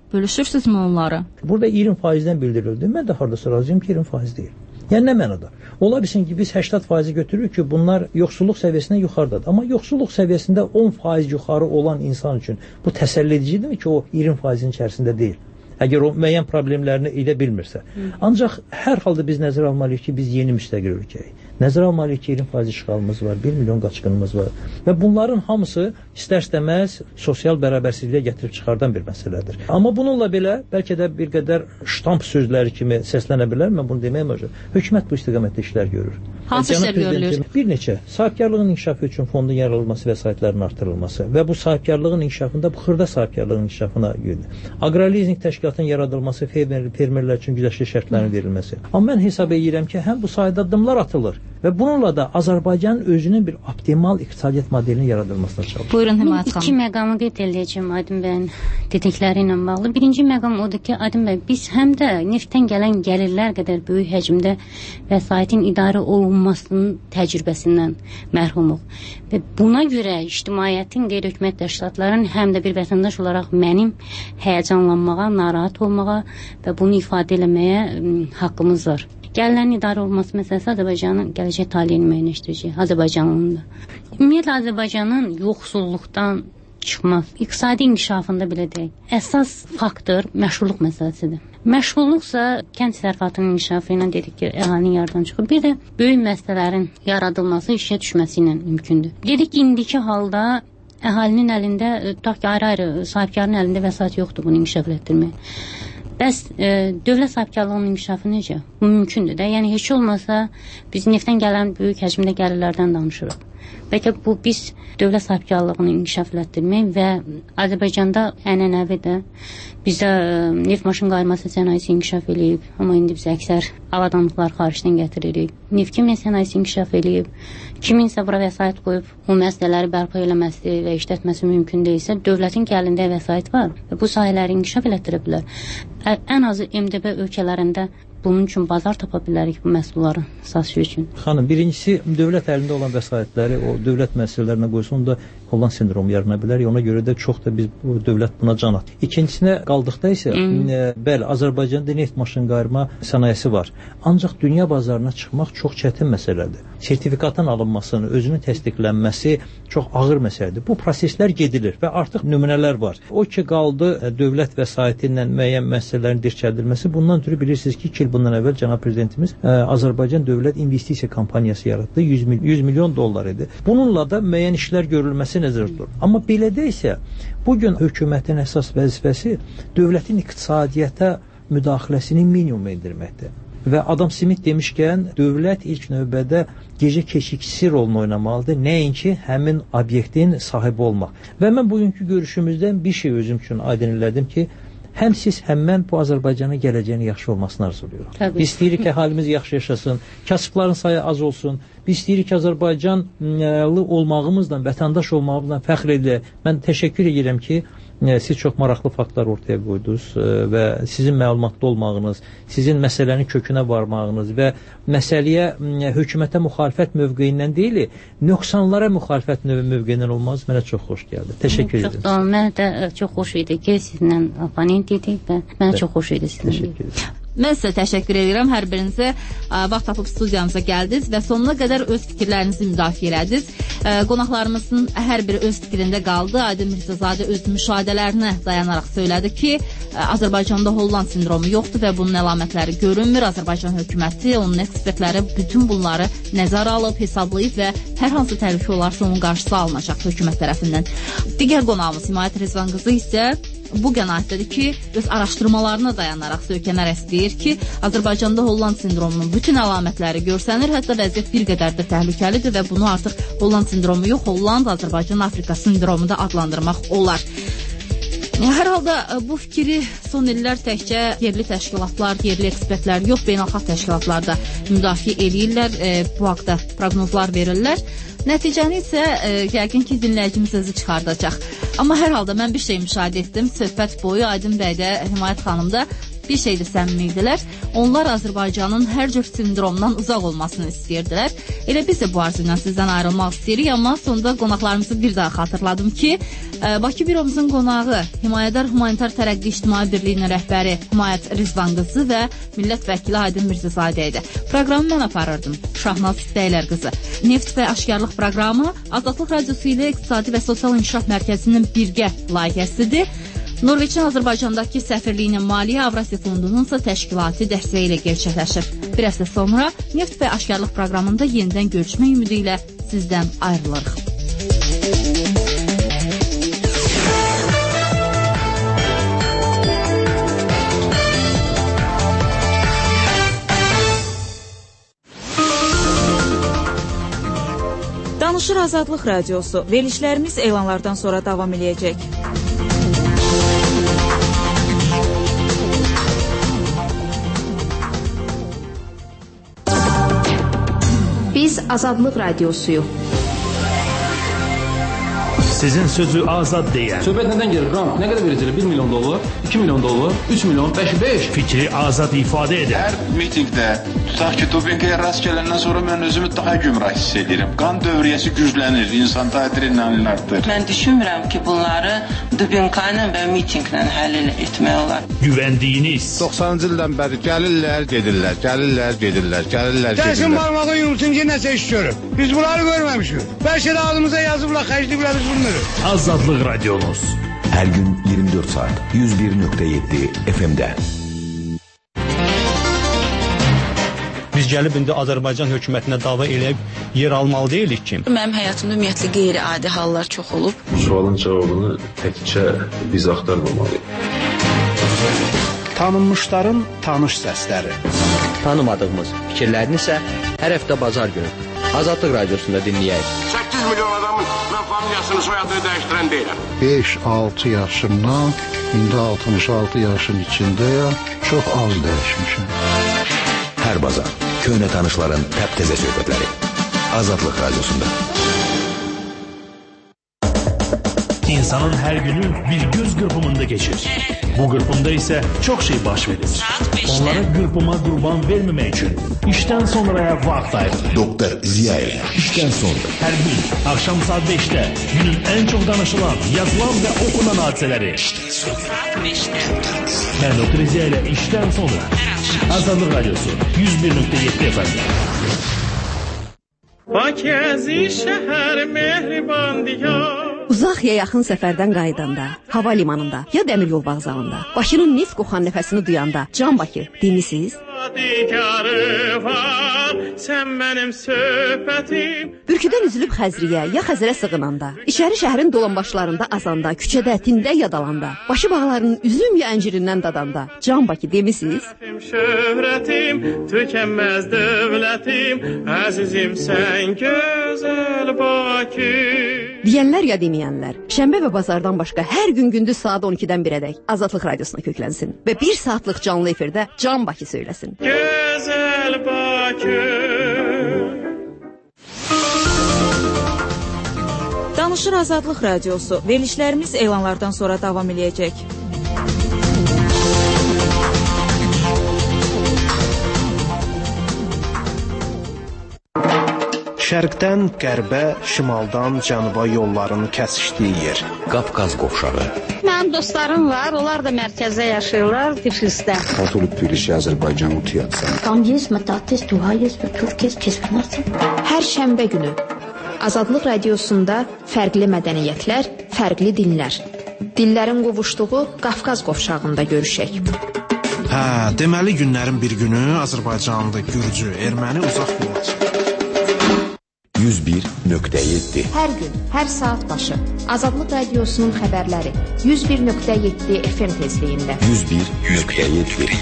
Bölüşürsünüzmü onları? Burada 20%-dən bildirildi. Mən də hardasa razıyım ki, 20% deyil. Yəni nə mənada? Ola bilsin ki, biz 80% götürürük ki, bunlar yoxsulluq səviyyəsindən yuxarıdadır. Amma yoxsulluq səviyyəsində 10% yuxarı olan insan üçün bu təsəlli edicidirmi ki, o 20%-in içərisində deyil? Əgər o müəyyən problemlərini edə bilmirsə. Ancaq hər halda biz nəzərə almalıyıq ki, biz yeni müstəqil ölkəyik. Nəzərə almalıyıq ki, 20% işğalımız var, 1 milyon qaçqınımız var. Və bunların hamısı istər-istəməz sosial bərabərsizliyə gətirib çıxardan bir məsələdir. Amma bununla belə, bəlkə də bir qədər ştamp sözləri kimi səslənə bilər, mən bunu deməyəm hocam. Hökumət bu istiqamətdə işlər görür. Hansı işlər görülür? Bir neçə, sahibkarlığın inkişafı üçün fondun yaradılması vəsaitlərin artırılması və bu sahibkarlığın inkişafında bu xırda sahibkarlığın inkişafına yönəldir. Aqrolizing təşkilatının yaradılması, fermerlər üçün güzəştli şərtlərin verilməsi. Amma mən hesab edirəm ki, həm bu sayda addımlar atılır və bununla da Azərbaycanın özünün bir optimal iqtisadiyyat modelinin yaradılmasına çalışır. Buyurun Himayət xanım. İki məqamı qeyd edəcəm Aydın bəyin dedikləri ilə bağlı. Birinci məqam odur ki, Aydın bəy, biz həm də neftdən gələn gəlirlər qədər böyük həcmdə vəsaitin idarə olunmasının təcrübəsindən mərhumuq. Və buna görə ictimaiyyətin, qeyri-hökumət təşkilatlarının həm də bir vətəndaş olaraq mənim həyəcanlanmağa, narahat olmağa və bunu ifadə eləməyə haqqımız var. Gəlirlərin idarə olunması məsələsi Azərbaycanın gələcək taleyini müəyyənləşdirəcək, Azərbaycanlının da. Ümumiyyətlə Azərbaycanın yoxsulluqdan çıxması, iqtisadi inkişafında belə deyək, əsas faktor məşğulluq məsələsidir. Məşğulluqsa kənd təsərrüfatının inkişafı ilə dedik ki, əhalinin yaradan çıxır. Bir də böyük məsələlərin yaradılması, işə düşməsi ilə mümkündür. Dedik ki, indiki halda əhalinin əlində, tutaq ki, ayrı-ayrı sahibkarın əlində vəsait yoxdur bunu inkişaf etdirmək. Bəs dövlət sahibkarlığının inkişafı necə? Bu mümkündür də. Yəni heç olmasa biz neftdən gələn böyük həcmdə gəlirlərdən danışırıq. Bəlkə bu biz dövlət sahibkarlığını inkişaf etdirmək və Azərbaycanda ənənəvi də bizdə neft maşın qayırması sənayesi inkişaf eləyib, amma indi biz əksər avadanlıqlar xaricdən gətiririk. Neft kimya sənayesi inkişaf eləyib, kiminsə bura vəsait qoyub o məsələləri bərpa eləməsi və işlətməsi mümkün deyilsə, dövlətin ki əlində vəsait var və bu sahələri inkişaf elətdirə bilər. Ən azı MDB ölkələrində bunun üçün bazar tapa bilərik bu məhsulların satışı üçün. Xanım, birincisi dövlət əlində olan vəsaitləri o dövlət məsələlərinə qoysun da Holland sindromu yarana bilər. Ona görə də çox da biz bu dövlət buna can atır. İkincisinə qaldıqda isə bəli, Azərbaycanda neft maşın qayırma sənayesi var. Ancaq dünya bazarına çıxmaq çox çətin məsələdir. Sertifikatın alınmasının, özünün təsdiqlənməsi çox ağır məsələdir. Bu proseslər gedilir və artıq nümunələr var. O ki qaldı dövlət vəsaiti ilə müəyyən məsələlərin dirçəldilməsi. Bundan ötürü bilirsiniz ki, 2 il bundan əvvəl cənab prezidentimiz Azərbaycan Dövlət İnvestisiya Kampaniyası yaratdı. 100 milyon dollar idi. Bununla da müəyyən işlər görülməsi nəzərdə tutulur. Amma belə də isə bugün hökumətin əsas vəzifəsi dövlətin iqtisadiyyata müdaxiləsini minimum endirməkdir. Və Adam Smith demişkən, dövlət ilk növbədə gecə keşikçisi rolunu oynamalıdır, nəinki həmin obyektin sahibi olmaq. Və mən bugünkü görüşümüzdən bir şey özüm üçün aydın elədim ki, həm siz, həm mən bu Azərbaycanın gələcəyinin yaxşı olmasını arzulayırıq. Biz istəyirik ki, əhalimiz yaxşı yaşasın, kasıbların sayı az olsun. Biz istəyirik ki, Azərbaycanlı olmağımızla, vətəndaş olmağımızla fəxr edək. Mən təşəkkür edirəm ki, siz çox maraqlı faktlar ortaya qoydunuz və sizin məlumatlı olmağınız, sizin məsələnin kökünə varmağınız və məsələyə hökumətə müxalifət mövqeyindən deyil, nöqsanlara müxalifət mövqeyindən olmağınız mənə çox xoş gəldi. Təşəkkür edirəm. Mənə də çox xoş idi ki, sizinlə oponent idik və mənə çox xoş idi sizinlə. Mən sizə təşəkkür edirəm. Hər birinizə vaxt tapıb studiyamıza gəldiniz və sonuna qədər öz fikirlərinizi müdafiə elədiniz. Qonaqlarımızın hər biri öz fikrində qaldı. Aydın Mirzəzadə öz müşahidələrinə dayanaraq söylədi ki, Azərbaycanda Holland sindromu yoxdur və bunun əlamətləri görünmür. Azərbaycan hökuməti, onun ekspertləri bütün bunları nəzərə alıb, hesablayıb və hər hansı təhlükə olarsa onun qarşısı alınacaq hökumət tərəfindən. Digər qonağımız Himayət Rizvan qızı isə bu qənaətdədir ki, öz araşdırmalarına dayanaraq söykənərək deyir ki, Azərbaycanda Holland sindromunun bütün əlamətləri görsənir, hətta vəziyyət bir qədər də təhlükəlidir və bunu artıq Holland sindromu yox, Holland, Azərbaycan, Afrika sindromu da adlandırmaq olar. Hər halda bu fikri son illər təkcə yerli təşkilatlar, yerli ekspertlər yox, beynəlxalq təşkilatlar da müdafiə edirlər, bu haqda proqnozlar verirlər. Nəticəni isə yəqin ki, dinləyicimiz özü çıxardacaq. Amma hər halda mən bir şey müşahidə etdim, söhbət boyu Aydın bəydə, Himayət xanımda bir şeydə səmimi idilər. Onlar Azərbaycanın hər cür sindromdan uzaq olmasını istəyirdilər. Elə biz də bu arzu ilə sizdən ayrılmaq istəyirik, amma sonunda qonaqlarımızı bir daha xatırladım ki, Bakı büromuzun qonağı Himayədar Humanitar Tərəqqi İctimai Birliyinin rəhbəri Himayət Rizvan qızı və millət vəkili Aydın Mirzəzadə idi. Proqramı mən aparırdım. Şahnaz İstəklər qızı. Neft və aşkarlıq proqramı Azadlıq Radiosu ilə İqtisadi və Sosial İnkişaf Mərkəzinin birgə layihəsidir. Norveçin Azərbaycandakı səfirliyinin Maliyyə Avrasiya Fondunun ise təşkilati dəstəyi ilə gerçəkləşir. Bir həftə sonra Neft və aşkarlıq proqramında yenidən görüşmək ümidi ilə sizdən ayrılırıq. Danışır Azadlıq Radiosu. Verilişlərimiz elanlardan sonra davam edəcək. Biz Azadlıq Radiosuyuq. Sizin sözü azad deyən. Söhbət nədən gelir? Rant nə qədər verəcəklər? 1 milyon dollar, 2 milyon dollar, 3 milyon, 5. Fikri azad ifadə edən. Hər mitingdə, tutaq ki, dopinqaya rast gələndən sonra mən özümü daha gümrah hiss edirəm. Qan dövriyyəsi güclənir, insan adrenalin artır. Mən düşünmürəm ki, bunları dopinqa ilə və mitinqlə həll etmək olar. Güvəndiyiniz. 90-cı ildən bəri gəlirlər, gedirlər, gəlirlər, gedirlər, gəlirlər, Gəlsin barmağın yumsun ki, nəsə iş görüb. Biz bunları görməmişik. Bəlkə də adımıza yazıblar, xərcliblər biz bunları. Azadlıq Radionuz. Hər gün 24 saat 101.7 FM-də. Biz gəlib indi Azərbaycan hökumətinə dava eləyib yer almalı deyilik ki. Mənim həyatımda ümumiyyətlə qeyri-adi hallar çox olub. Bu sualın cavabını təkcə biz axtarmamalıyıq. Tanınmışların tanış səsləri. Tanımadığımız fikirlərini isə hər həftə bazar günü Azadlıq Radiosunda dinləyək. 8 milyon adamın mən familiyasını, soyadını dəyişdirən deyiləm. 5-6 yaşımdan indi 66 yaşın içindəyəm. Çox az dəyişmişim. Hər bazar köhnə tanışların təptəzə söhbətləri. Azadlıq Radiosunda. İnsanın hər günü bir göz qırpımında geçir. Bu qırpımda ise çok şey baş verir. Onlara qırpıma qurban vermemek için işten sonraya vaxt ayırır. Doktor Ziyaev işten sonra. Her gün akşam saat 5'te günün en çok danışılan, yazılan ve okunan hadiseleri. Ben Doktor Ziyaev işten sonra. Azadlıq Radyosu 101.7 FM. Bakızi şəhər mehriban diyar. Uzaq ya yaxın səfərdən qayıdanda, hava limanında ya dəmir yol vağzalında, Bakının neft qoxan nəfəsini duyanda, Can Bakı dinlisiz? Sən mənim söhbətim. Bürküdən üzülüb Xəzriyə ya Xəzərə sığınanda, içəri şəhərin dolanbaşlarında azanda, küçədə, tində yadalanda, başı bağlarının üzüm ya əncirindən dadanda, Can Bakı demisiz? Şöhrətim, tükənməz dövlətim, əzizim sən gözəl Bakı. Deyənlər ya deməyənlər, şənbə və bazardan başqa hər gün gündüz saat 12-dən 1-ədək Azadlıq Radiosuna köklənsin və 1 saatlıq canlı efirdə Can Bakı söyləsin. Gözəl Bakı. Danışır Azadlıq Radiosu. Verilişlərimiz elanlardan sonra davam edəcək. Şərqdən qərbə, şimaldan cənuba yollarını kəsişdiyi yer. Qafqaz qovşağı. Mənim dostlarım var, onlar da mərkəzdə yaşayırlar, Tiflisdə. Katolik Tbilisi, Azərbaycan Utiyatsa. Tam есть, Matatis, Tuhayes və Türkes, Keskinatsa. Hər şənbə günü Azadlıq Radiosunda fərqli mədəniyyətlər, fərqli dinlər. Dillərin qovuşduğu Qafqaz qovşağında görüşək. Hə, deməli günlərin bir günü Azərbaycanlı, Gürcü, Erməni uzaq yola 101.7 Hər gün, hər saat başı Azadlıq Radiosunun xəbərləri 101.7 FM tezliyində. 101.7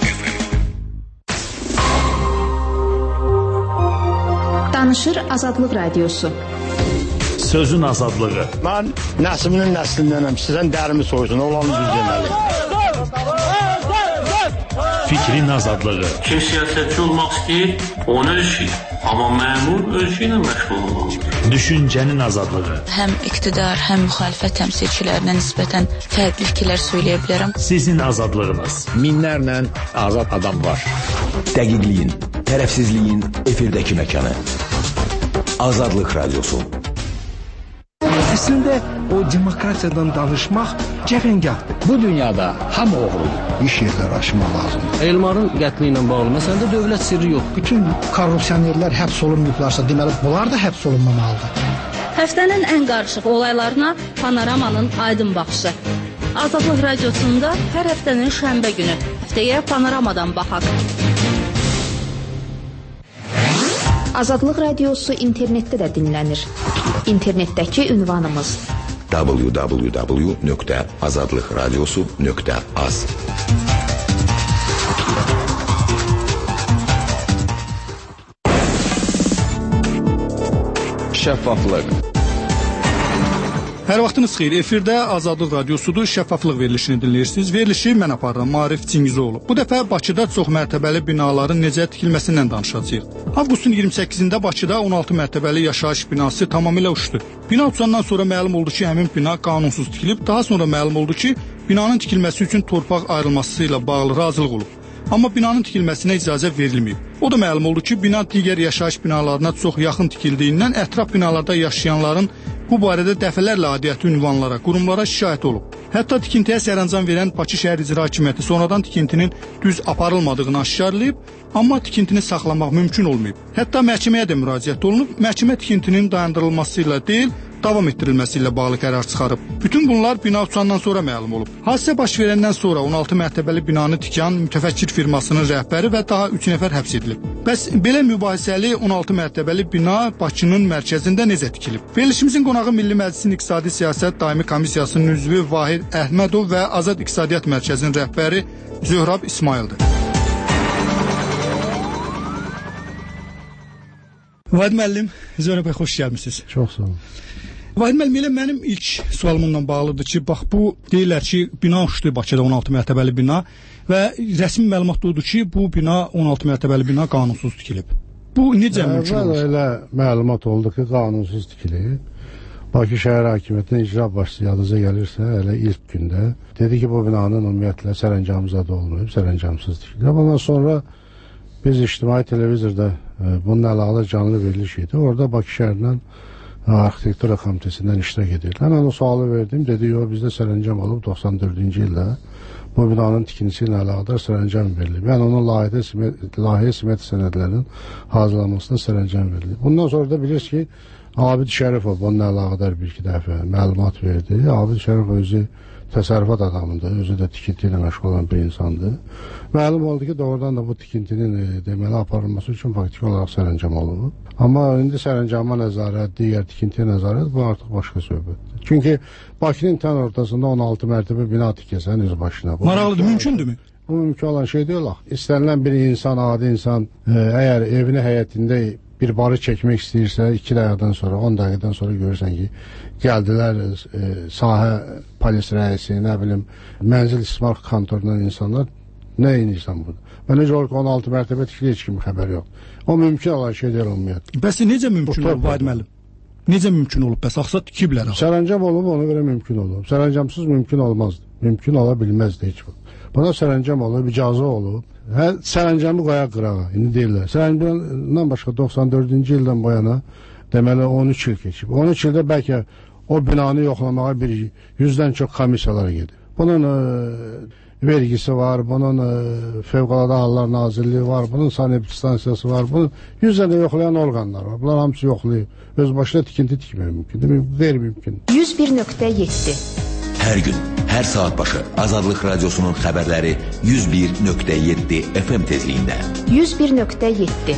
Danışır Azadlıq Radiosu. Sözün azadlığı. Mən nəslinin nəslindənəm. Sizdən dərimi soysun, olanı düz deməli. fikrin azadlığı. Kim siyasətçi olmaq istəyir, onu ölçür. Amma məmur ölçü ilə məşğul olmalıdır. Düşüncənin azadlığı. Həm iqtidar, həm müxalifət təmsilçilərinə nisbətən fərqli fikirlər söyləyə bilərəm. Sizin azadlığınız. Minlərlə azad adam var. Dəqiqliyin, tərəfsizliyin efirdəki məkanı. Azadlıq Radiosu. Əslində o demokratiyadan danışmaq cəfəngahdır. Bu dünyada hamı oğrudur. İş yerləri açmaq lazımdır. Elmarın qətli ilə bağlı məsələdə dövlət sirri yox. Bütün korrupsionerlər həbs olunmayıblarsa, deməli bunlar da həbs olunmamalıdır. Həftənin ən qarışıq olaylarına Panoramanın aydın baxışı. Azadlıq Radiosunda hər həftənin şənbə günü. Həftəyə Panoramadan baxaq. Azadlıq Radiosu internetdə də dinlənir. İnternetdəki ünvanımız www.azadlıqradiosu.az. Şəffaflıq. Hər vaxtınız xeyir. Efirdə Azadlıq Radiosudur. Şəffaflıq verilişini dinləyirsiniz. Verilişi mən aparıram, Maarif Cingizoğlu. Bu dəfə Bakıda çox mərtəbəli binaların necə tikilməsindən danışacağıq. Avqustun 28-də Bakıda 16 mərtəbəli yaşayış binası tamamilə uçdu. Bina uçandan sonra məlum oldu ki, həmin bina qanunsuz tikilib. Daha sonra məlum oldu ki, binanın tikilməsi üçün torpaq ayrılması ilə bağlı razılıq olub. Amma binanın tikilməsinə icazə verilməyib. O da məlum oldu ki, bina digər yaşayış binalarına çox yaxın tikildiyindən ətraf binalarda yaşayanların bu barədə dəfələrlə aidiyyəti ünvanlara, qurumlara şikayət olub. Hətta tikintiyə sərəncam verən Bakı şəhər icra hakimiyyəti sonradan tikintinin düz aparılmadığını aşkarlayıb, amma tikintini saxlamaq mümkün olmayıb. Hətta məhkəməyə də müraciət olunub, məhkəmə tikintinin dayandırılması ilə deyil, davam etdirilməsi ilə bağlı qərar çıxarıb. Bütün bunlar bina uçandan sonra məlum olub. Hadisə baş verəndən sonra 16 mərtəbəli binanı tikən mütəfəkkir firmasının rəhbəri və daha 3 nəfər həbs edilib. Bəs belə mübahisəli 16 mərtəbəli bina Bakının mərkəzində necə tikilib? Verilişimizin qonağı Milli Məclisin İqtisadi Siyasət Daimi Komissiyasının üzvü Vahid Əhmədov və Azad İqtisadiyyat Mərkəzinin rəhbəri Zöhrab İsmaildir. Vahid müəllim, Zöhrab bəy, xoş gəlmisiniz. Çox sağ olun. Vahid müəllim, elə mənim ilk sualımla bağlıdır ki, bax bu deyirlər ki, bina uçdu Bakıda 16 mərtəbəli bina və rəsmi məlumat odur ki, bu bina 16 mərtəbəli bina qanunsuz tikilib. Bu necə mümkün olur? Elə məlumat oldu ki, qanunsuz tikilib. Bakı şəhər hakimiyyətinin icra başçısı yadınıza gəlirsə, elə ilk gündə dedi ki, bu binanın ümumiyyətlə sərəncamıza da olmayıb, sərəncamsız tikilib. Ondan sonra biz ictimai televizorda bunun əlaqədə canlı veriliş idi. Orada Bakı şəhərindən arxitektura komitəsindən iştirak edirlər. Mən o sualı verdim, dedi, yox, bizdə sərəncam olub 94-cü ildə bu binanın tikintisi ilə əlaqədar sərəncam verilib. Yəni onun layihə simiyyət sənədlərinin hazırlanmasına sərəncam verilib. Bundan sonra da bilirsiniz ki, Abid Şərifov bununla əlaqədar bir-iki dəfə məlumat verdi. Abid Şərifov özü təsərrüfat adamıdır, özü də tikinti ilə məşğul olan bir insandır. Məlum oldu ki, doğrudan da bu tikintinin deməli aparılması üçün faktiki olaraq sərəncam olunub. Amma indi sərəncama nəzarət, digər tikintiyə nəzarət bu artıq başqa söhbətdir. Çünki Bakının tən ortasında 16 mərtəbə bina tikəsən öz başına. Maraqlıdır, mümkündürmü? Bu mümkün olan şey deyil. İstənilən bir insan, adi insan əgər evini həyətində bir barı çəkmək istəyirsə 2 dəqiqədən sonra, 10 dəqiqədən sonra görürsən ki, gəldilər sahə polis rəisi, nə bilim, mənzil istismar kontorundan insanlar, nə inirsən burada? Və necə olur ki, 16 mərtəbə tikili heç kimin xəbəri yoxdur. O mümkün olan şey deyil ümumiyyətlə. Bəs necə mümkün olub, Vahid müəllim? Necə mümkün olub? Bəs axsa tikiblər? Sərəncam olub, ona görə mümkün olub. Sərəncamsız mümkün olmazdı. Mümkün ola bilməzdi heç bu. Buna sərəncam olub, icazə olub. Sərəncamı qoyaq qırağa, indi deyirlər. Sərəncamdan başqa 94-cü ildən bu yana deməli 13 il keçib. 13 ildə bəlkə o binanı yoxlamağa bir 100-dən çox komissiyalar gedir. Bunun vergisi var, bunun Fövqəladə Hallar Nazirliyi var, bunun sanitariya stansiyası var, bunun 100-dən də yoxlayan orqanlar var. Bunlar hamısı yoxlayıb. Öz başına tikinti tikmək mümkündür, qeyri-mümkün. 101.7 Hər gün, hər saat başı Azadlıq Radiosunun xəbərləri 101.7 FM tezliyində. 101.7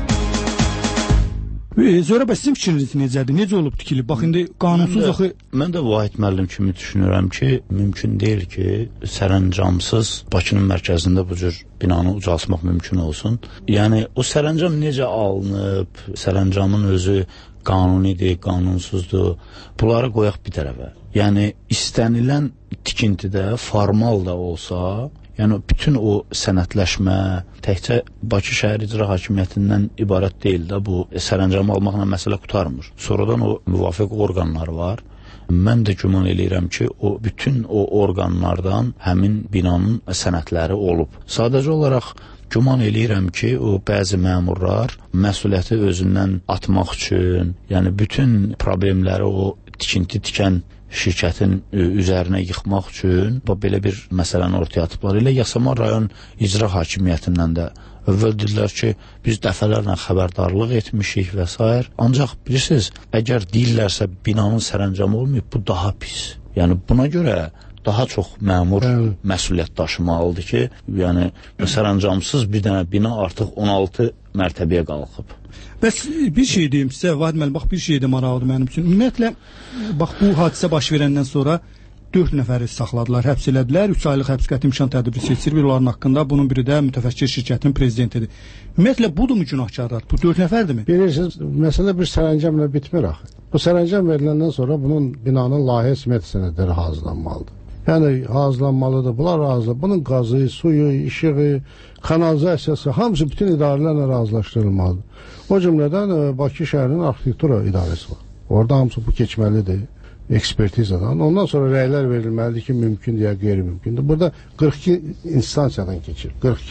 Zöhrab bəy, sizin fikriniz necədir? Necə olub tikilib? Bax, indi qanunsuz axı... Mən də Vahid müəllim kimi düşünürəm ki, mümkün deyil ki, sərəncamsız Bakının mərkəzində bu cür binanı ucaltmaq mümkün olsun. Yəni, o sərəncam necə alınıb, sərəncamın özü qanunidir, qanunsuzdur, bunları qoyaq bir tərəfə. Yəni, istənilən tikintidə formal da olsa, Yəni bütün o sənədləşmə təkcə Bakı şəhər icra hakimiyyətindən ibarət deyil də, bu sərəncamı almaqla məsələ qurtarmır. Sonradan o müvafiq orqanlar var. Mən də güman eləyirəm ki, o bütün o orqanlardan həmin binanın sənədləri olub. Sadəcə olaraq güman eləyirəm ki, o bəzi məmurlar məsuliyyəti özündən atmaq üçün, yəni bütün problemləri o tikinti tikən şirkətin üzərinə yıxmaq üçün belə bir məsələni ortaya atıblar. Elə Yasamal rayon icra hakimiyyətindən də əvvəl dedilər ki, biz dəfələrlə xəbərdarlıq etmişik və s. Ancaq bilirsiniz, əgər deyirlərsə binanın sərəncamı olmayıb, bu daha pis. Yəni buna görə daha çox məmur məsuliyyət daşımalıdır ki, yəni sərəncamsız bir dənə bina artıq 16 mərtəbəyə qalxıb. Bəs bir şey deyim sizə, Vahid müəllim, bax bir şey də maraqlıdır mənim üçün. Ümumiyyətlə, bax bu hadisə baş verəndən sonra 4 nəfəri saxladılar, həbs elədilər, 3 aylıq həbs qəti imkan tədbiri seçilir onların haqqında. Bunun biri də mütəfəkkir şirkətin prezidentidir. Ümumiyyətlə, budur mu günahkarlar? Bu 4 nəfərdirmi? Bilirsiniz, məsələ bir sərəncamla bitmir axı. Bu sərəncam veriləndən sonra bunun binanın layihə smeto sənədləri hazırlanmalıdır. Yəni hazırlanmalıdır, bunlar razıdır. Bunun qazı, suyu, işığı, kanalizasiyası, hamısı bütün idarələrlə razılaşdırılmalıdır. O cümlədən Bakı şəhərinin arxitektura idarəsi var. Orada hamısı bu keçməlidir, ekspertizadan. Ondan sonra rəylər verilməlidir ki, mümkün deyə qeyri-mümkündür. Burada 42 instansiyadan keçir.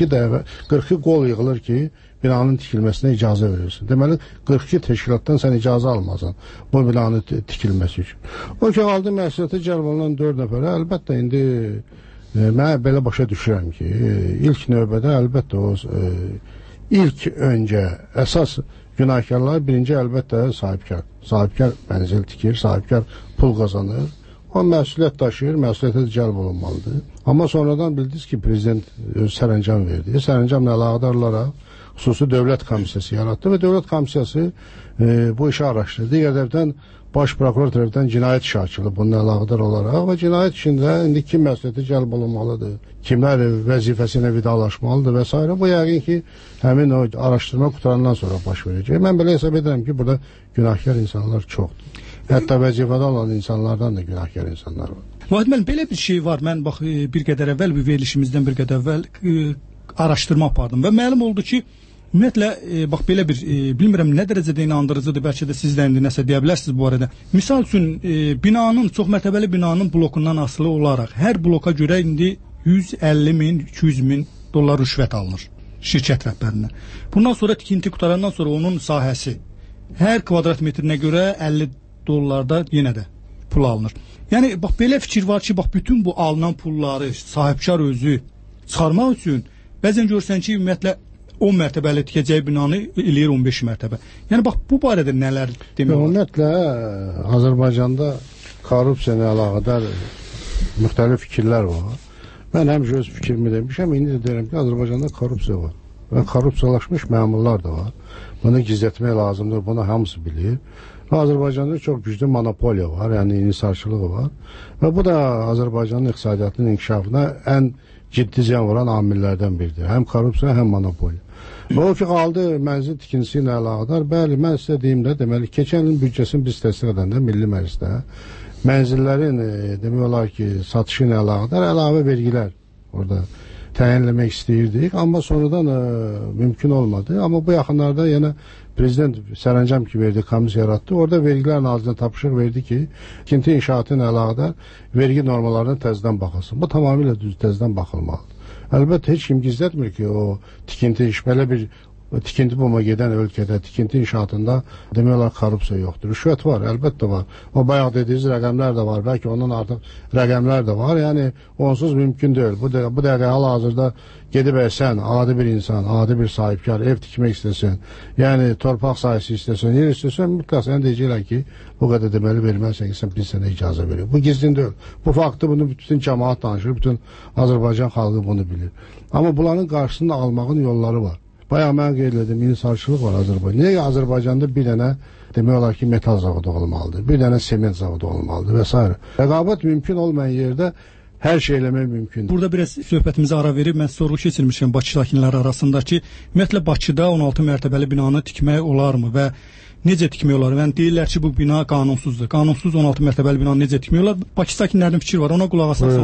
42 qol yığılır ki, binanın tikilməsinə icazə verirsin. Deməli, 42 təşkilatdan sən icazə almazsan bu binanın tikilməsi üçün. O ki, aldı məsuliyyətə cəlb olunan 4 nəfərə, əlbəttə indi mən belə başa düşürəm ki, ilk növbədə əlbəttə o ilk öncə əsas günahkarlar birinci əlbəttə sahibkar. Sahibkar mənzil tikir, sahibkar pul qazanır. O məsuliyyət daşıyır, məsuliyyətə cəlb olunmalıdır. Amma sonradan bildiniz ki, prezident öz sərəncam verdi. Sərəncamla əlaqədar olaraq xüsusi dövlət komissiyası yaratdı və dövlət komissiyası bu işi araşdırdı. Digər tərəfdən baş prokuror tərəfindən cinayət işi açılıb bununla əlaqədar olaraq və cinayət işində indi kim məsuliyyətə cəlb olunmalıdır, kimlər vəzifəsi ilə vidalaşmalıdır və s. Bu yəqin ki, həmin o araşdırma qutarandan sonra baş verəcək. Mən belə hesab edirəm ki, burada günahkar insanlar çoxdur. Hətta vəzifədə olan insanlardan da günahkar insanlar var. Vahid müəllim, belə bir şey var. Mən bax bir qədər əvvəl, bir verilişimizdən bir qədər əvvəl araşdırma apardım və məlum oldu ki, ümumiyyətlə, bax belə bir, bilmirəm nə dərəcədə inandırıcıdır, bəlkə də siz də indi nəsə deyə bilərsiniz bu arada. Misal üçün, binanın, çox mərtəbəli binanın blokundan asılı olaraq hər bloka görə indi 150 min, 200 min dollar rüşvət alınır şirkət rəhbərinə. Bundan sonra tikinti qutarandan sonra onun sahəsi hər kvadrat metrinə görə 50 dollarda yenə də pul alınır. Yəni, bax belə fikir var ki, bax bütün bu alınan pulları sahibkar özü çıxarmaq üçün bəzən görsən ki, ümumiyyətlə 10 mərtəbəli tikəcəyi binanı eləyir 15 mərtəbə. Yəni, bax, bu barədə nələr demək olar? Ümumiyyətlə, Azərbaycanda korrupsiya ilə əlaqədar müxtəlif fikirlər var. Mən həmişə öz fikrimi demişəm, indi də deyirəm ki, Azərbaycanda korrupsiya var. Və korrupsiyalaşmış məmurlar da var. Bunu gizlətmək lazımdır, bunu hamısı bilir. Və Azərbaycanda çox güclü monopoliya var, yəni inhisarçılığı var. Və bu da Azərbaycanın iqtisadiyyatının inkişafına ən ciddi ziyan vuran amillərdən biridir. Həm korrupsiya, həm monopoliya. Və o ki, qaldı mənzil tikintisi ilə əlaqədar. Bəli, mən sizə deyim də, deməli, keçən ilin büdcəsini biz təsdiq edəndə Milli Məclisdə mənzillərin, demək olar ki, satışı ilə əlaqədar əlavə vergilər orada təyinləmək istəyirdik. Amma sonradan mümkün olmadı. Amma bu yaxınlarda yenə prezident sərəncam ki verdi, komissiya yaratdı. Orada vergilər nazirində tapışıq verdi ki, tikinti inşaatı ilə əlaqədar vergi normalarına təzədən baxılsın. Bu tamamilə düz təzədən baxılmalıdır. Əlbəttə, heç kim gizlətmir ki, o tikinti iş, belə bir tikinti buma gedən ölkədə, tikinti inşaatında demək olar korrupsiya yoxdur. Rüşvət var, əlbəttə var. O bayaq dediyiniz rəqəmlər də var, bəlkə ondan artıq rəqəmlər də var. Yəni, onsuz mümkün deyil. Bu dəqiqə hal-hazırda gedib sən, adi bir insan, adi bir sahibkar, ev tikmək istəsən, yəni torpaq sahəsi istəsən, yer istəsən, mütləq sənə deyəcəklər ki, bu qədər deməli verməlisən ki, biz sənə icazə veriyor. Bu gizlin deyil. Bu faktı bunu bütün cəmaat danışır, bütün Azərbaycan xalqı bunu bilir. Amma bunların qarşısını almağın yolları var. Bayaq mən qeyd edim, inhisarçılıq var Azərbaycanda. Niyə Azərbaycanda bir dənə demək olar ki, metal zavodu olmalıdır, bir dənə sement zavodu olmalıdır və s. Rəqabət mümkün olmayan yerdə hər şey eləmək mümkündür. Burada biraz söhbətimizə ara verib, mən sorğu keçirmişəm Bakı sakinləri arasında ki, ümumiyyətlə Bakıda 16 mərtəbəli binanı tikmək olarmı və necə tikmək olar? Yəni deyirlər ki, bu bina qanunsuzdur. Qanunsuz 16 mərtəbəli binanı necə tikmək olar? Bakı sakinlərinin fikri var, ona qulaq asaq sonra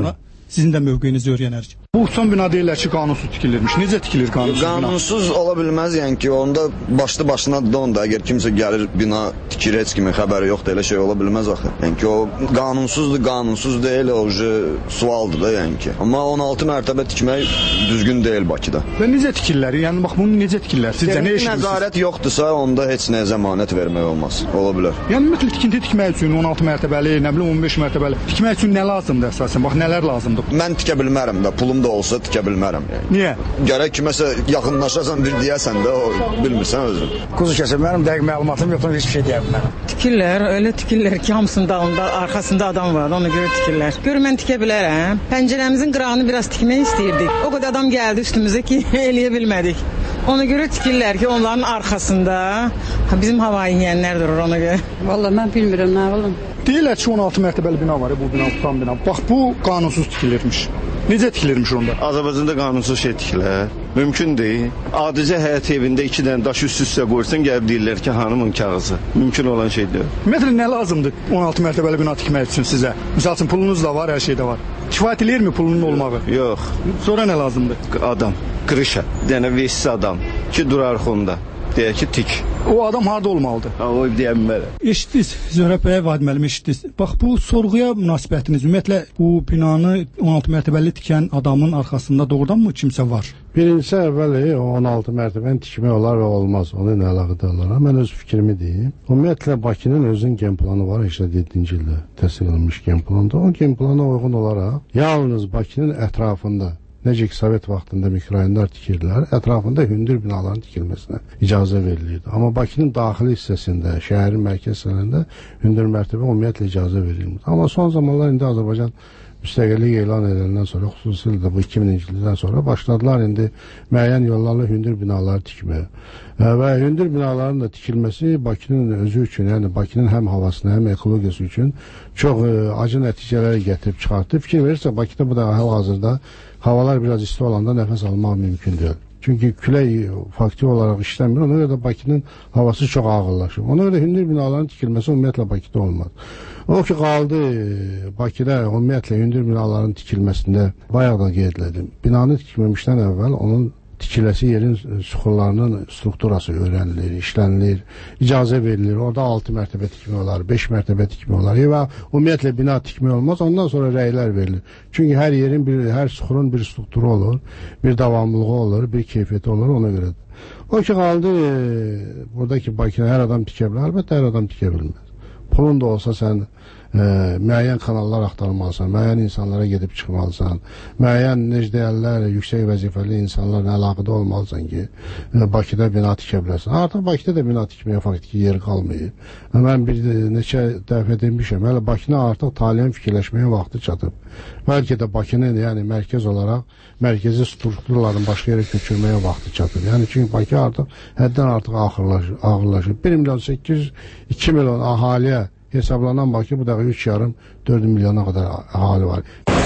Sizin də mövqeyinizi öyrənərik. Bu son bina deyirlər ki, qanunsuz tikilirmiş. Necə tikilir qanunsuz bina? Qanunsuz ola bilməz, yəni ki, onda başlı başına donda, əgər kimsə gəlir bina tikir, heç kimin xəbəri yoxdur, elə şey ola bilməz axı. Yəni ki, o qanunsuzdur, qanunsuz deyil, o sualdır da, yəni ki. Amma 16 mərtəbə tikmək düzgün deyil Bakıda. Və necə tikirlər? Yəni bax bunu necə tikirlər? Sizcə nə eşidirsiniz? Nəzarət yoxdursa, onda heç nəyə zəmanət vermək olmaz. Ola bilər. Yəni ümumiyyətlə tikinti tikmək üçün 16 mərtəbəli, nə bilim 15 mərtəbəli tikmək üçün nə lazımdır əsasən? Bax nələr lazımdır? Mən tikə bilmərəm də, pulum da olsa tikə bilmərəm yəni. Niyə? Gərək kiməsə yaxınlaşasan bir deyəsən də, o bilmirsən özün. Quzu kəsən, mənim dəqiq məlumatım yoxdur, heç bir şey deyə bilmərəm. Tikirlər, öyle tikirlər ki, hamısının dalında, arxasında adam var, ona görə tikirlər. Gör mən tikə bilərəm. Pəncərəmizin qırağını biraz tikmək istəyirdik. O qədər adam gəldi üstümüzə ki, eləyə bilmədik. Ona görə tikirlər ki, onların arxasında bizim hava yiyənlər durur ona görə. Vallahi mən bilmirəm nə oğlum. Deyirlər ki, 16 mərtəbəli bina var, bu bina, tutan bina. Bax bu qanunsuz tikilirmiş. Necə tikilirmiş onda? Azərbaycanda qanunsuz şey tikilər. Mümkün deyil. Adicə həyat evində 2 dənə daş üst-üstə qoyursan, gəlib deyirlər ki, hanımın kağızı. Mümkün olan şey deyil. Ümumiyyətlə nə lazımdır 16 mərtəbəli bina tikmək üçün sizə? Məsəl üçün pulunuz da var, hər şey də var. Kifayət eləyirmi pulunun olmağı? Yox. Sonra nə lazımdır? Adam, qırışa, dənə vesiz adam ki, durar xonda. Deyək ki, tik. O adam harda olmalıdır? O deyə bilmərəm. Eşitdiniz, Zöhrəb bəy, Vahid müəllim, eşitdiniz. Bax bu sorğuya münasibətiniz, ümumiyyətlə bu binanı 16 mərtəbəli tikən adamın arxasında doğrudanmı kimsə var? Birincisi əvvəli 16 mərtəbəni tikmək olar və olmaz. Ona ilə əlaqədar olaraq mən öz fikrimi deyim. Ümumiyyətlə Bakının özünün gen planı var, 87-ci ildə təsdiq edilmiş gen planında. O gen plana uyğun olaraq yalnız Bakının ətrafında, necə ki Sovet vaxtında mikrorayonlar tikirdilər, ətrafında hündür binaların tikilməsinə icazə verilirdi. Amma Bakının daxili hissəsində, şəhərin mərkəz hissələrində hündür mərtəbə ümumiyyətlə icazə verilmir. Amma son zamanlar indi Azərbaycan müstəqillik elan ediləndən sonra, xüsusilə də bu 2000-ci ildən sonra başladılar indi müəyyən yollarla hündür binaları tikməyə. Və hündür binaların da tikilməsi Bakının özü üçün, yəni Bakının həm havasına, həm ekologiyası üçün çox acı nəticələr gətirib çıxartdı. Fikir verirsə, Bakıda bu da hal-hazırda havalar biraz isti olanda nəfəs almaq mümkün deyil. Çünki külək fakti olaraq işləmir, ona görə də Bakının havası çox ağırlaşır. Ona görə hündür binaların tikilməsi ümumiyyətlə Bakıda olmaz. O ki qaldı Bakıda ümumiyyətlə hündür binaların tikilməsində bayaq da qeyd etdim. Binanı tikməmişdən əvvəl onun tikiləsi yerin süxurlarının strukturası öyrənilir, işlənilir, icazə verilir. Orada 6 mərtəbə tikmək olar, 5 mərtəbə tikmək olar və ümumiyyətlə bina tikmək olmaz. Ondan sonra rəylər verilir. Çünki hər yerin hər süxurun bir strukturu olur, bir davamlılığı olur, bir keyfiyyəti olur, ona görədir. O ki qaldı buradakı Bakıda hər adam tikə bilər, əlbəttə hər adam tikə bilməz. Pulun da olsa sən müəyyən kanallar axtarmalısan, müəyyən insanlara gedib çıxmalısan, müəyyən necə deyərlər, yüksək vəzifəli insanlarla əlaqədə olmalısan ki, Bakıda bina tikə bilərsən. Artıq Bakıda da bina tikməyə faktiki yer qalmayıb. Mən bir neçə dəfə demişəm, hələ Bakını artıq taliyin fikirləşməyə vaxtı çatıb. Bəlkə də Bakının yəni mərkəz olaraq mərkəzi strukturların başqa yerə köçürməyə vaxtı çatıb. Yəni çünki Bakı artıq həddən artıq ağırlaşır. 1 milyon 800, 2 milyon ahaliyə hesablanan Bakı bu dəqiqə 3,5-4 milyona qədər əhali var.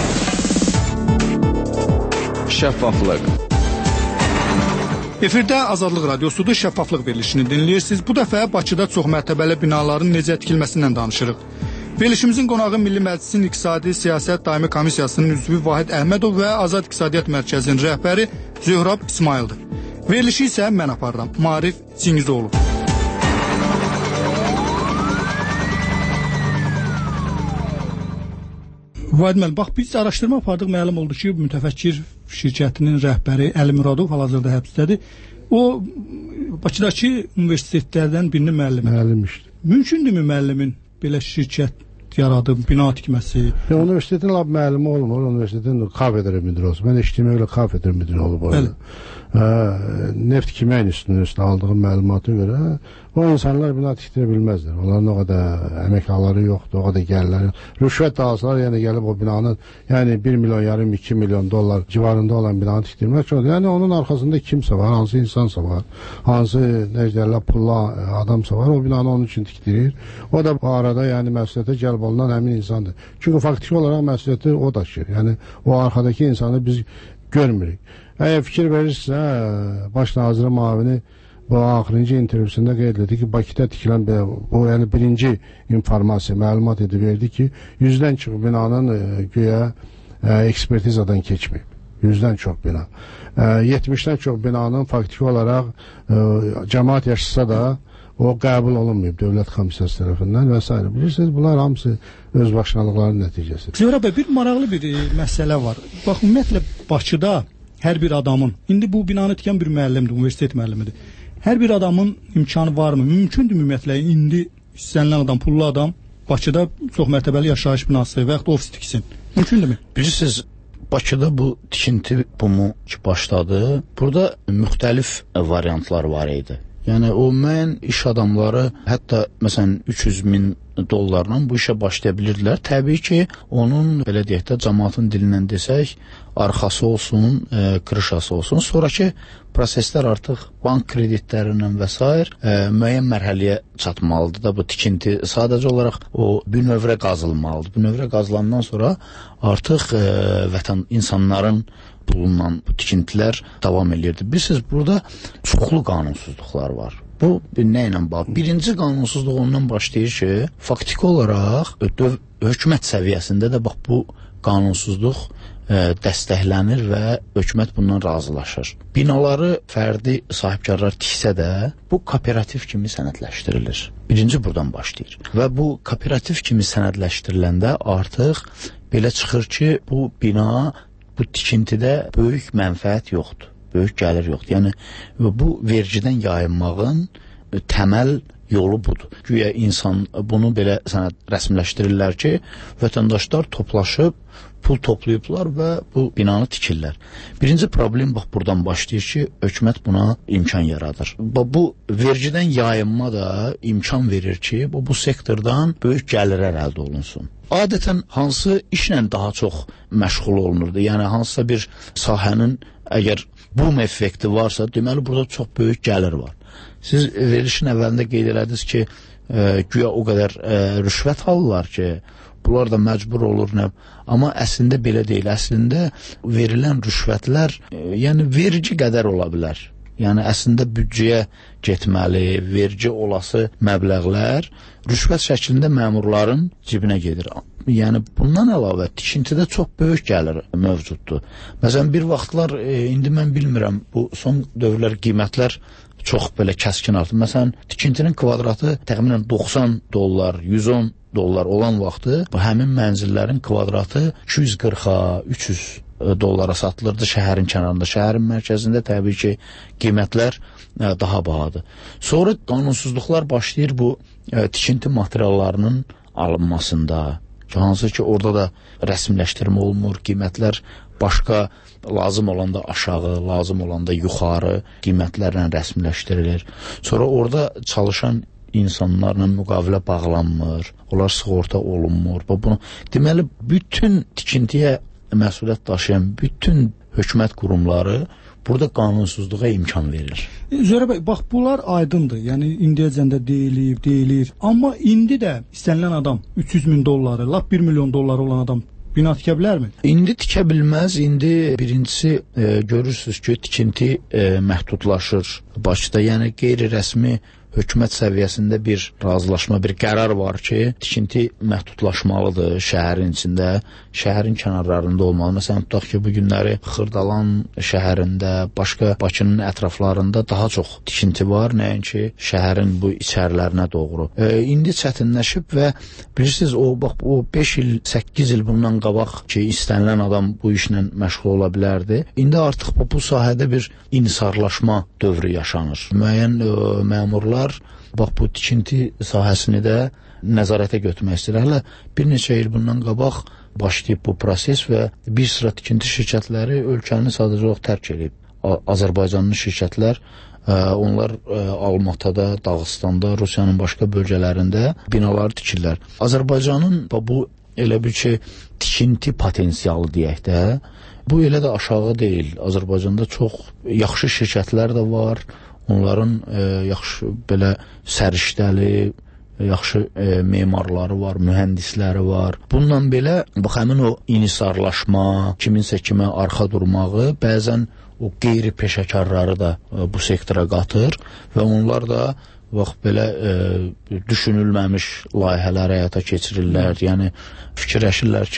Şəffaflıq. Efirdə Azadlıq Radiosudur, şəffaflıq verilişini dinləyirsiniz. Bu dəfə Bakıda çoxmərtəbəli binaların necə tikilməsindən danışırıq. Verilişimizin qonağı Milli Məclisin İqtisadi Siyasət Daimi Komissiyasının üzvü Vahid Əhmədov və Azad İqtisadiyyat Mərkəzinin rəhbəri Zöhrab İsmaildir. Verilişi isə mən aparıram, Maarif Çingizoğlu. Vahid müəllim, bax biz araşdırma apardıq, məlum oldu ki, mütəfəkkir şirkətinin rəhbəri Əli Muradov hal-hazırda həbsdədir. O Bakıdakı universitetlərdən birinin müəllimi. Müəllimmişdir. Mümkündürmü müəllimin belə şirkət yaradıb, bina tikməsi? Universitetin lab müəllimi olmur, universitetin kafedra müdürü olsun. Mən eşitdiyimə görə kafedra müdürü olub orada. Neft Kimya İnstitutunun üstündə aldığım məlumata görə o insanlar bina tikdirə bilməzlər. Onların o qədər əməkdaşları yoxdur, o qədər gəlirlər. Rüşvət da alsalar, yəni gəlib o binanın, yəni 1 milyon yarım, 2 milyon dollar civarında olan binanı tikdirmək çox. Yəni onun arxasında kimsə var, hansı insansa var, hansı necə pulla adamsa var, o binanı onun üçün tikdirir. O da bu arada yəni məsuliyyətə cəlb olunan həmin insandır. Çünki faktiki olaraq məsuliyyəti o daşıyır. Yəni o arxadakı insanı biz görmürük. Əgər fikir verirsə, baş nazirin müavini bu axırıncı intervyusunda qeyd etdi ki, Bakıda tikilən bu yəni birinci informasiya, məlumat verdi ki, 100-dən çox binanın güya ekspertizadan keçməyib. 100-dən çox bina. 70-dən çox binanın faktiki olaraq cəmaət yaşasa da o qəbul olunmayıb dövlət komissiyası tərəfindən və s. Bilirsiniz, bunlar hamısı öz başınalıqların nəticəsidir. Zöhrə bəy, bir maraqlı bir məsələ var. Bax, ümumiyyətlə Bakıda hər bir adamın, indi bu binanı tikən bir müəllimdir, universitet müəllimidir. Hər bir adamın imkanı varmı? Mümkündür ümumiyyətlə indi istənilən adam, pullu adam Bakıda çox mərtəbəli yaşayış binası və yaxud ofis tiksin. Mümkündürmü? Bilirsiniz, Bakıda bu tikinti bumu ki başladı. Burada müxtəlif variantlar var idi. Yəni o müəyyən iş adamları hətta məsələn 300.000 dollarla bu işə başlaya bilirdilər. Təbii ki, onun belə deyək də cəmaatın dilindən desək, arxası olsun, krışası olsun. Sonrakı proseslər artıq bank kreditlərindən və s. müəyyən mərhələyə çatmalıdır da bu tikinti. Sadəcə olaraq o bünövrə qazılmalıdır. Bünövrə qazılandan sonra artıq insanların bulunan bu tikintilər davam edirdi. Bilirsiniz, burada çoxlu qanunsuzluqlar var. Bu nə ilə bağlı? Birinci qanunsuzluq ondan başlayır ki, faktiki olaraq hökumət səviyyəsində də bax bu qanunsuzluq dəstəklənir və hökumət bundan razılaşır. Binaları fərdi sahibkarlar tiksə də bu kooperativ kimi sənədləşdirilir. Birinci buradan başlayır. Və bu kooperativ kimi sənədləşdiriləndə artıq belə çıxır ki, bu bina, bu tikintidə böyük mənfəət yoxdur, böyük gəlir yoxdur. Yəni, bu vergidən yayınmağın təməl yolu budur. Güya insan bunu belə sənəd rəsmiləşdirirlər ki, vətəndaşlar toplaşıb, pul toplayıblar və bu binanı tikirlər. Birinci problem bax buradan başlayır ki, hökumət buna imkan yaradır. Bu vergidən yayınma da imkan verir ki, bu sektordan böyük gəlirlər əldə olunsun. Adətən hansı işlə daha çox məşğul olunurdu? Yəni hansısa bir sahənin əgər boom effekti varsa, deməli burada çox böyük gəlir var. Siz verilişin əvvəlində qeyd elədiniz ki, güya o qədər rüşvət alırlar ki, bunlar da məcbur olur. Amma əslində belə deyil. Əslində verilən rüşvətlər yəni vergi qədər ola bilər. Yəni əslində büdcəyə getməli, vergi olası məbləğlər rüşvət şəklində məmurların cibinə gedir. Yəni bundan əlavə tikintidə çox böyük gəlir mövcuddur. Məsələn, bir vaxtlar, indi mən bilmirəm, bu son dövrlər qiymətlər çox belə kəskin artır. Məsələn, tikintinin kvadratı təxminən 90 dollar, 110 dollar olan vaxtı bu həmin mənzillərin kvadratı 240-a, 300 dollara satılırdı şəhərin kənarında. Şəhərin mərkəzində təbii ki, qiymətlər daha bahadır. Sonra qanunsuzluqlar başlayır bu tikinti materiallarının alınmasında. Hansı ki, orada da rəsmiləşdirmə olunmur, qiymətlər başqa lazım olanda aşağı, lazım olanda yuxarı qiymətlərlə rəsmiləşdirilir. Sonra orada çalışan insanlarla müqavilə bağlanmır, onlar sığorta olunmur. Deməli, bütün tikintiyə məsuliyyət daşıyan bütün hökumət qurumları burada qanunsuzluğa imkan verir. Zöhrə bəy, bax bunlar aydındır. Yəni indiyəcəndə deyilir. Amma indi də istənilən adam 300.000 dolları, lap 1 milyon dolları olan adam bina tikə bilərmi? İndi tikə bilməz. İndi birincisi görürsünüz ki, tikinti məhdudlaşır Bakıda. Yəni qeyri-rəsmi hökumət səviyyəsində bir razılaşma, bir qərar var ki, tikinti məhdudlaşmalıdır şəhərin içində, şəhərin kənarlarında olmalı. Məsələn, tutaq ki, bu günləri Xırdalan şəhərində, başqa Bakının ətraflarında daha çox tikinti var, nəinki şəhərin bu içərilərinə doğru. İndi çətinləşib və bilirsiniz, o 5 il, 8 il bundan qabaq ki, istənilən adam bu işlə məşğul ola bilərdi. İndi artıq bu sahədə bir inhisarlaşma dövrü yaşanır. Müəyyən məmurlar bax bu tikinti sahəsini də nəzarətə götürmək istəyir. Hələ bir neçə il bundan qabaq başlayıb bu proses və bir sıra tikinti şirkətləri ölkəni sadəcə olaraq tərk edib. Azərbaycanlı şirkətlər, onlar Almatada, Dağıstanda, Rusiyanın başqa bölgələrində binaları tikirlər. Azərbaycanın bu elə bir ki, tikinti potensialı deyək də, bu elə də aşağı deyil. Azərbaycanda çox yaxşı şirkətlər də var. Onların yaxşı belə səriştəli, yaxşı memarları var, mühəndisləri var. Bundan belə bax həmin o inhisarlaşma, kiminsə kimə arxa durmağı, bəzən o qeyri-peşəkarları da bu sektora qatır və onlar da bax belə düşünülməmiş layihələr həyata keçirirlər. Yəni fikirləşirlər ki,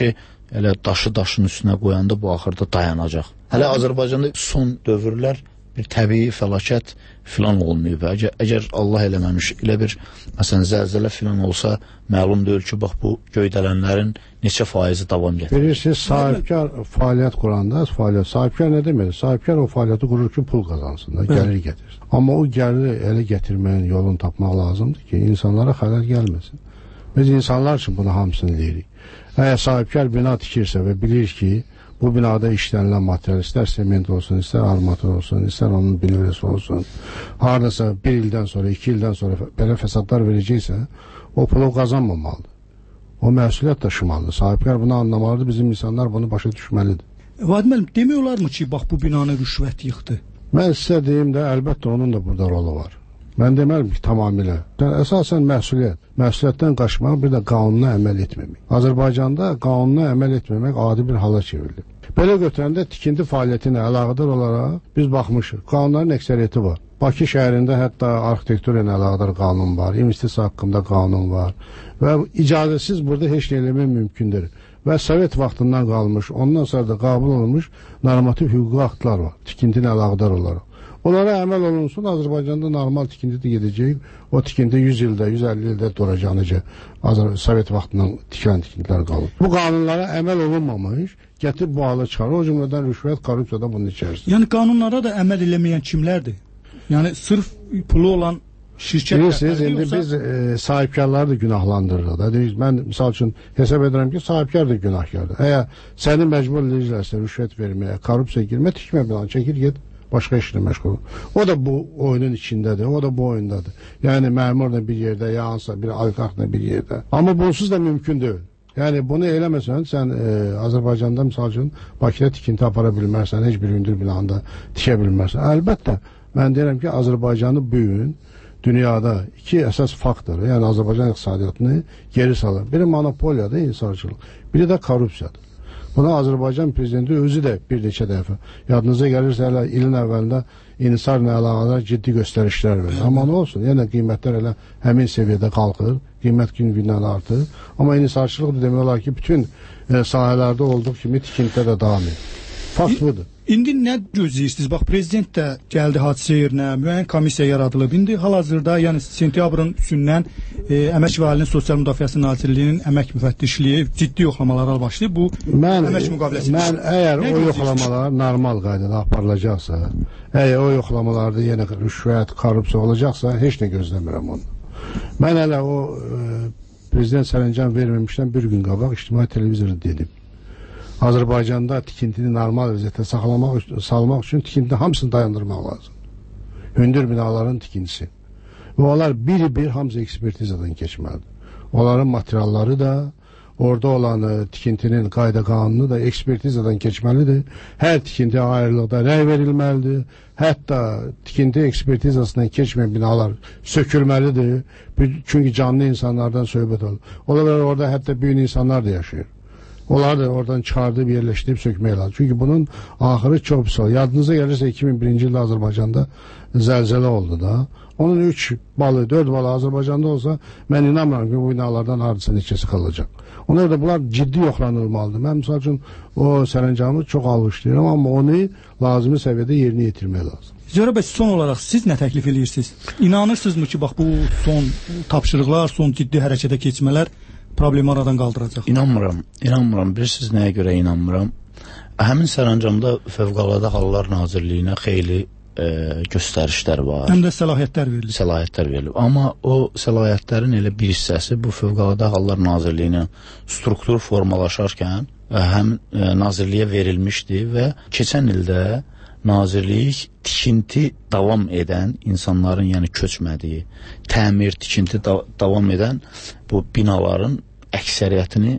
elə daşı daşın üstünə qoyanda bu axırda dayanacaq. Hələ Azərbaycanda son dövrlər bir təbii fəlakət filan olmayıb. Əgər Allah eləməmiş, elə bir məsələn zəlzələ filan olsa, məlum deyil ki, bax bu göydələnlərin neçə faizi davam gətirir. Bilirsiniz, sahibkar fəaliyyət quranda, sahibkar nə demək? Sahibkar o fəaliyyəti qurur ki, pul qazansın, gəlir gətirir. Amma o gəliri elə gətirməyin yolunu tapmaq lazımdır ki, insanlara xələl gəlməsin. Biz insanlar üçün bunu hamısını deyirik. Əgər sahibkar bina tikirsə və bilir ki, bu binada işlənilən material, istər sement olsun, istər armatur olsun, istər onun binövrəsi olsun, haradasa bir ildən sonra, 2 ildən sonra belə fəsadlar verəcəksə, o pulu qazanmamalıdır. O məsuliyyət daşımalıdır. Sahibkar bunu anlamalıdır, bizim insanlar bunu başa düşməlidir. Vadim müəllim, demək olar mı ki, bax bu binanı rüşvət yıxdı? Mən sizə deyim də, əlbəttə onun da burada rolu var. Mən deməliyim ki, tamamilə. Əsasən məsuliyyət. Məsuliyyətdən qaçmaq, bir də qanuna əməl etməmək. Azərbaycanda qanuna əməl etməmək adi bir hala çevrilib. Belə götürəndə tikinti fəaliyyətinə əlaqədar olaraq biz baxmışıq. Qanunların əksəriyyəti var. Bakı şəhərində hətta arxitektura ilə əlaqədar qanun var, investisiya haqqında qanun var və icazəsiz burada heç nə eləmək mümkündür. Və Sovet vaxtından qalmış, ondan sonra da qəbul olunmuş normativ hüquqi aktlar var, tikinti ilə əlaqədar olaraq. Onlara əməl olunsun, Azərbaycanda normal tikinti də gedəcək. O tikinti 100 ildə, 150 ildə duracaq, necə Sovet vaxtından tikilən tikintilər qalır. Bu qanunlara əməl olunmamış, gətirib bu halı çıxarır. O cümlədən rüşvət, korrupsiya da bunun içərisində. Yəni qanunlara da əməl eləməyən kimlərdir? Yəni sırf pulu olan şirkət... Bilirsiniz, indi biz sahibkarları da günahlandırırıq da. Mən misal üçün hesab edirəm ki, sahibkar da günahkardır. Əgər səni məcbur edirlərsə rüşvət verməyə, korrupsiya girmə, tikmə bilan, çəkir get. Başqa işlə məşğul. O da bu oyunun içindədir, o da bu oyundadır. Yəni məmurla bir yerdə, ya hansısa bir oliqarxla bir yerdə. Amma bunsuz da mümkün deyil. Yəni bunu eləməsən, sən Azərbaycanda misal üçün Bakıda tikinti apara bilmərsən, heç bir hündür binanda tikə bilmərsən. Əlbəttə, mən deyirəm ki, Azərbaycanı bu gün dünyada 2 əsas faktor, yəni Azərbaycan iqtisadiyyatını geri salır. Biri monopoliyadır, inhisarçılıq, biri də korrupsiyadır. Buna Azərbaycan prezidenti özü də bir neçə dəfə, yadınıza gəlirsə, hələ ilin əvvəlində inhisarla əlaqədar ciddi göstərişlər verir. Amma nə olsun, yenə qiymətlər elə həmin səviyyədə qalxır, qiymət gün-gündən artır. Amma inhisarçılıq da demək olar ki, bütün sahələrdə olduğu kimi tikintidə də davam edir. Fakt budur. İndi nə gözləyirsiniz? Bax, prezident də gəldi hadisə yerinə, müəyyən komissiya yaradılıb. İndi hal-hazırda, yəni sentyabrın 3-dən Əmək və Əhalinin Sosial Müdafiəsi Nazirliyinin əmək müfəttişliyi ciddi yoxlamalara başlayıb. Bu əmək müqaviləsi. Mən əgər o yoxlamalar normal qaydada aparılacaqsa, əgər o yoxlamalarda yenə rüşvət, korrupsiya olacaqsa, heç nə gözləmirəm onu. Mən hələ o prezident sərəncam verməmişdən bir gün qabaq ictimai televizorda dedim. Azərbaycanda tikintini normal vəziyyətdə salmaq üçün tikintini hamısını dayandırmaq lazım. Hündür binaların tikintisi. Və onlar bir-bir hamısı ekspertizadan keçməlidir. Onların materialları da, orada olan tikintinin qayda qanunu da ekspertizadan keçməlidir. Hər tikinti ayrılıqda rəy verilməlidir. Hətta tikinti ekspertizasından keçməyən binalar sökülməlidir. Çünki canlı insanlardan söhbət olur. Onlar orada hətta büyük insanlar da yaşayır. Onları da oradan çıxardıb, yerləşdirib sökmək lazım. Çünki bunun axırı çox pis olur. Yadınıza gəlirsə 2001-ci ildə Azərbaycanda zəlzələ oldu da. Onun 3 balı, 4 balı Azərbaycanda olsa, mən inanmıram ki, bu binalardan hardasa neçəsi qalacaq. Ona da bunlar ciddi yoxlanılmalıdır. Mən misal üçün o sərəncamı çox alışlayıram, amma onu lazımi səviyyədə yerinə yetirmək lazım. Zöhrə bəy, son olaraq siz nə təklif edirsiniz? İnanırsınızmı ki, bax bu son tapşırıqlar, son ciddi hərəkətə keçmələr problemi aradan qaldıracaq? İnanmıram. Bilirsiniz nəyə görə inanmıram? Həmin sərəncamda Fövqəladə Hallar Nazirliyinə xeyli göstərişlər var. Həm də səlahiyyətlər verilib. Amma o səlahiyyətlərin elə bir hissəsi bu Fövqəladə Hallar Nazirliyinə struktur formalaşarkən həm nazirliyə verilmişdi və keçən ildə nazirlik tikinti davam edən insanların, yəni köçmədiyi, təmir, tikinti davam edən bu binaların əksəriyyətini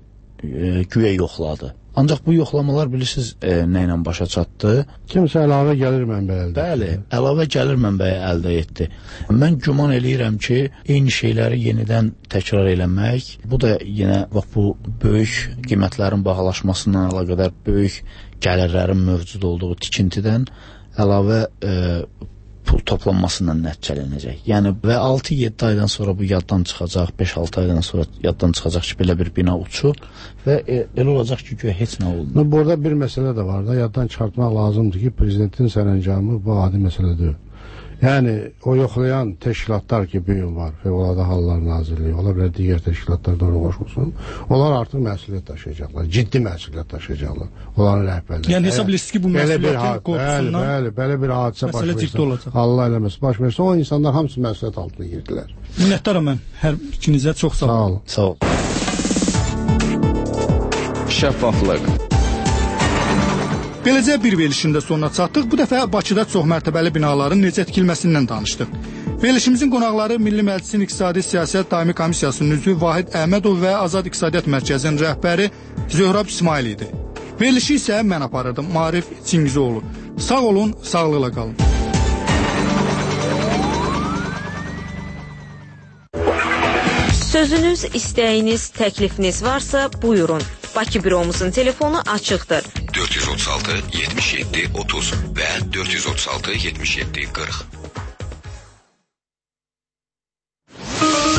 güya yoxladı. Ancaq bu yoxlamalar bilirsiniz nə ilə başa çatdı? Kimsə əlavə gəlir mənbəyi əldə etdi. Bəli, əlavə gəlir mənbəyi əldə etdi. Mən güman eləyirəm ki, eyni şeyləri yenidən təkrar eləmək, bu da yenə bu böyük qiymətlərin bahalaşmasından əlaqədar böyük gəlirlərin mövcud olduğu tikintidən əlavə pul toplanmasından nəticələnəcək. Yəni və 6-7 aydan sonra bu yaddan çıxacaq, 5-6 aydan sonra yaddan çıxacaq ki, belə bir bina uçur və elə olacaq ki, güya heç nə olmur. Burada bir məsələ də var da, yaddan çıxartmaq lazımdır ki, prezidentin sərəncamı bu adi məsələ deyil. Yəni o yoxlayan təşkilatlar ki, bu il var, Fövqəladə Hallar Nazirliyi, ola bilər digər təşkilatlar da ona qoşulsun. Onlar artıq məsuliyyət daşıyacaqlar, ciddi məsuliyyət daşıyacaqlar. Onların rəhbərləri. Yəni hesab edirsiniz ki, bu məsuliyyətin qorxusundan belə bir hadisə baş versə, Allah eləməsin, baş versə, o insanlar hamısı məsuliyyət altına girdilər. Minnətdaram mən hər ikinizə, çox sağ olun. Sağ olun. Şəffaflıq. Beləcə bir verilişin də sonuna çatdıq. Bu dəfə Bakıda çoxmərtəbəli binaların necə tikilməsindən danışdıq. Verilişimizin qonaqları Milli Məclisin İqtisadi Siyasət Daimi Komissiyasının üzvü Vahid Əhmədov və Azad İqtisadiyyat Mərkəzinin rəhbəri Zöhrab İsmail idi. Verilişi isə mən aparırdım, Maarif Çingizoğlu. Sağ olun, sağlıqla qalın. Sözünüz, istəyiniz, təklifiniz varsa buyurun. Bakı büromuzun telefonu açıqdır. 436 77 30 və 436 77 40.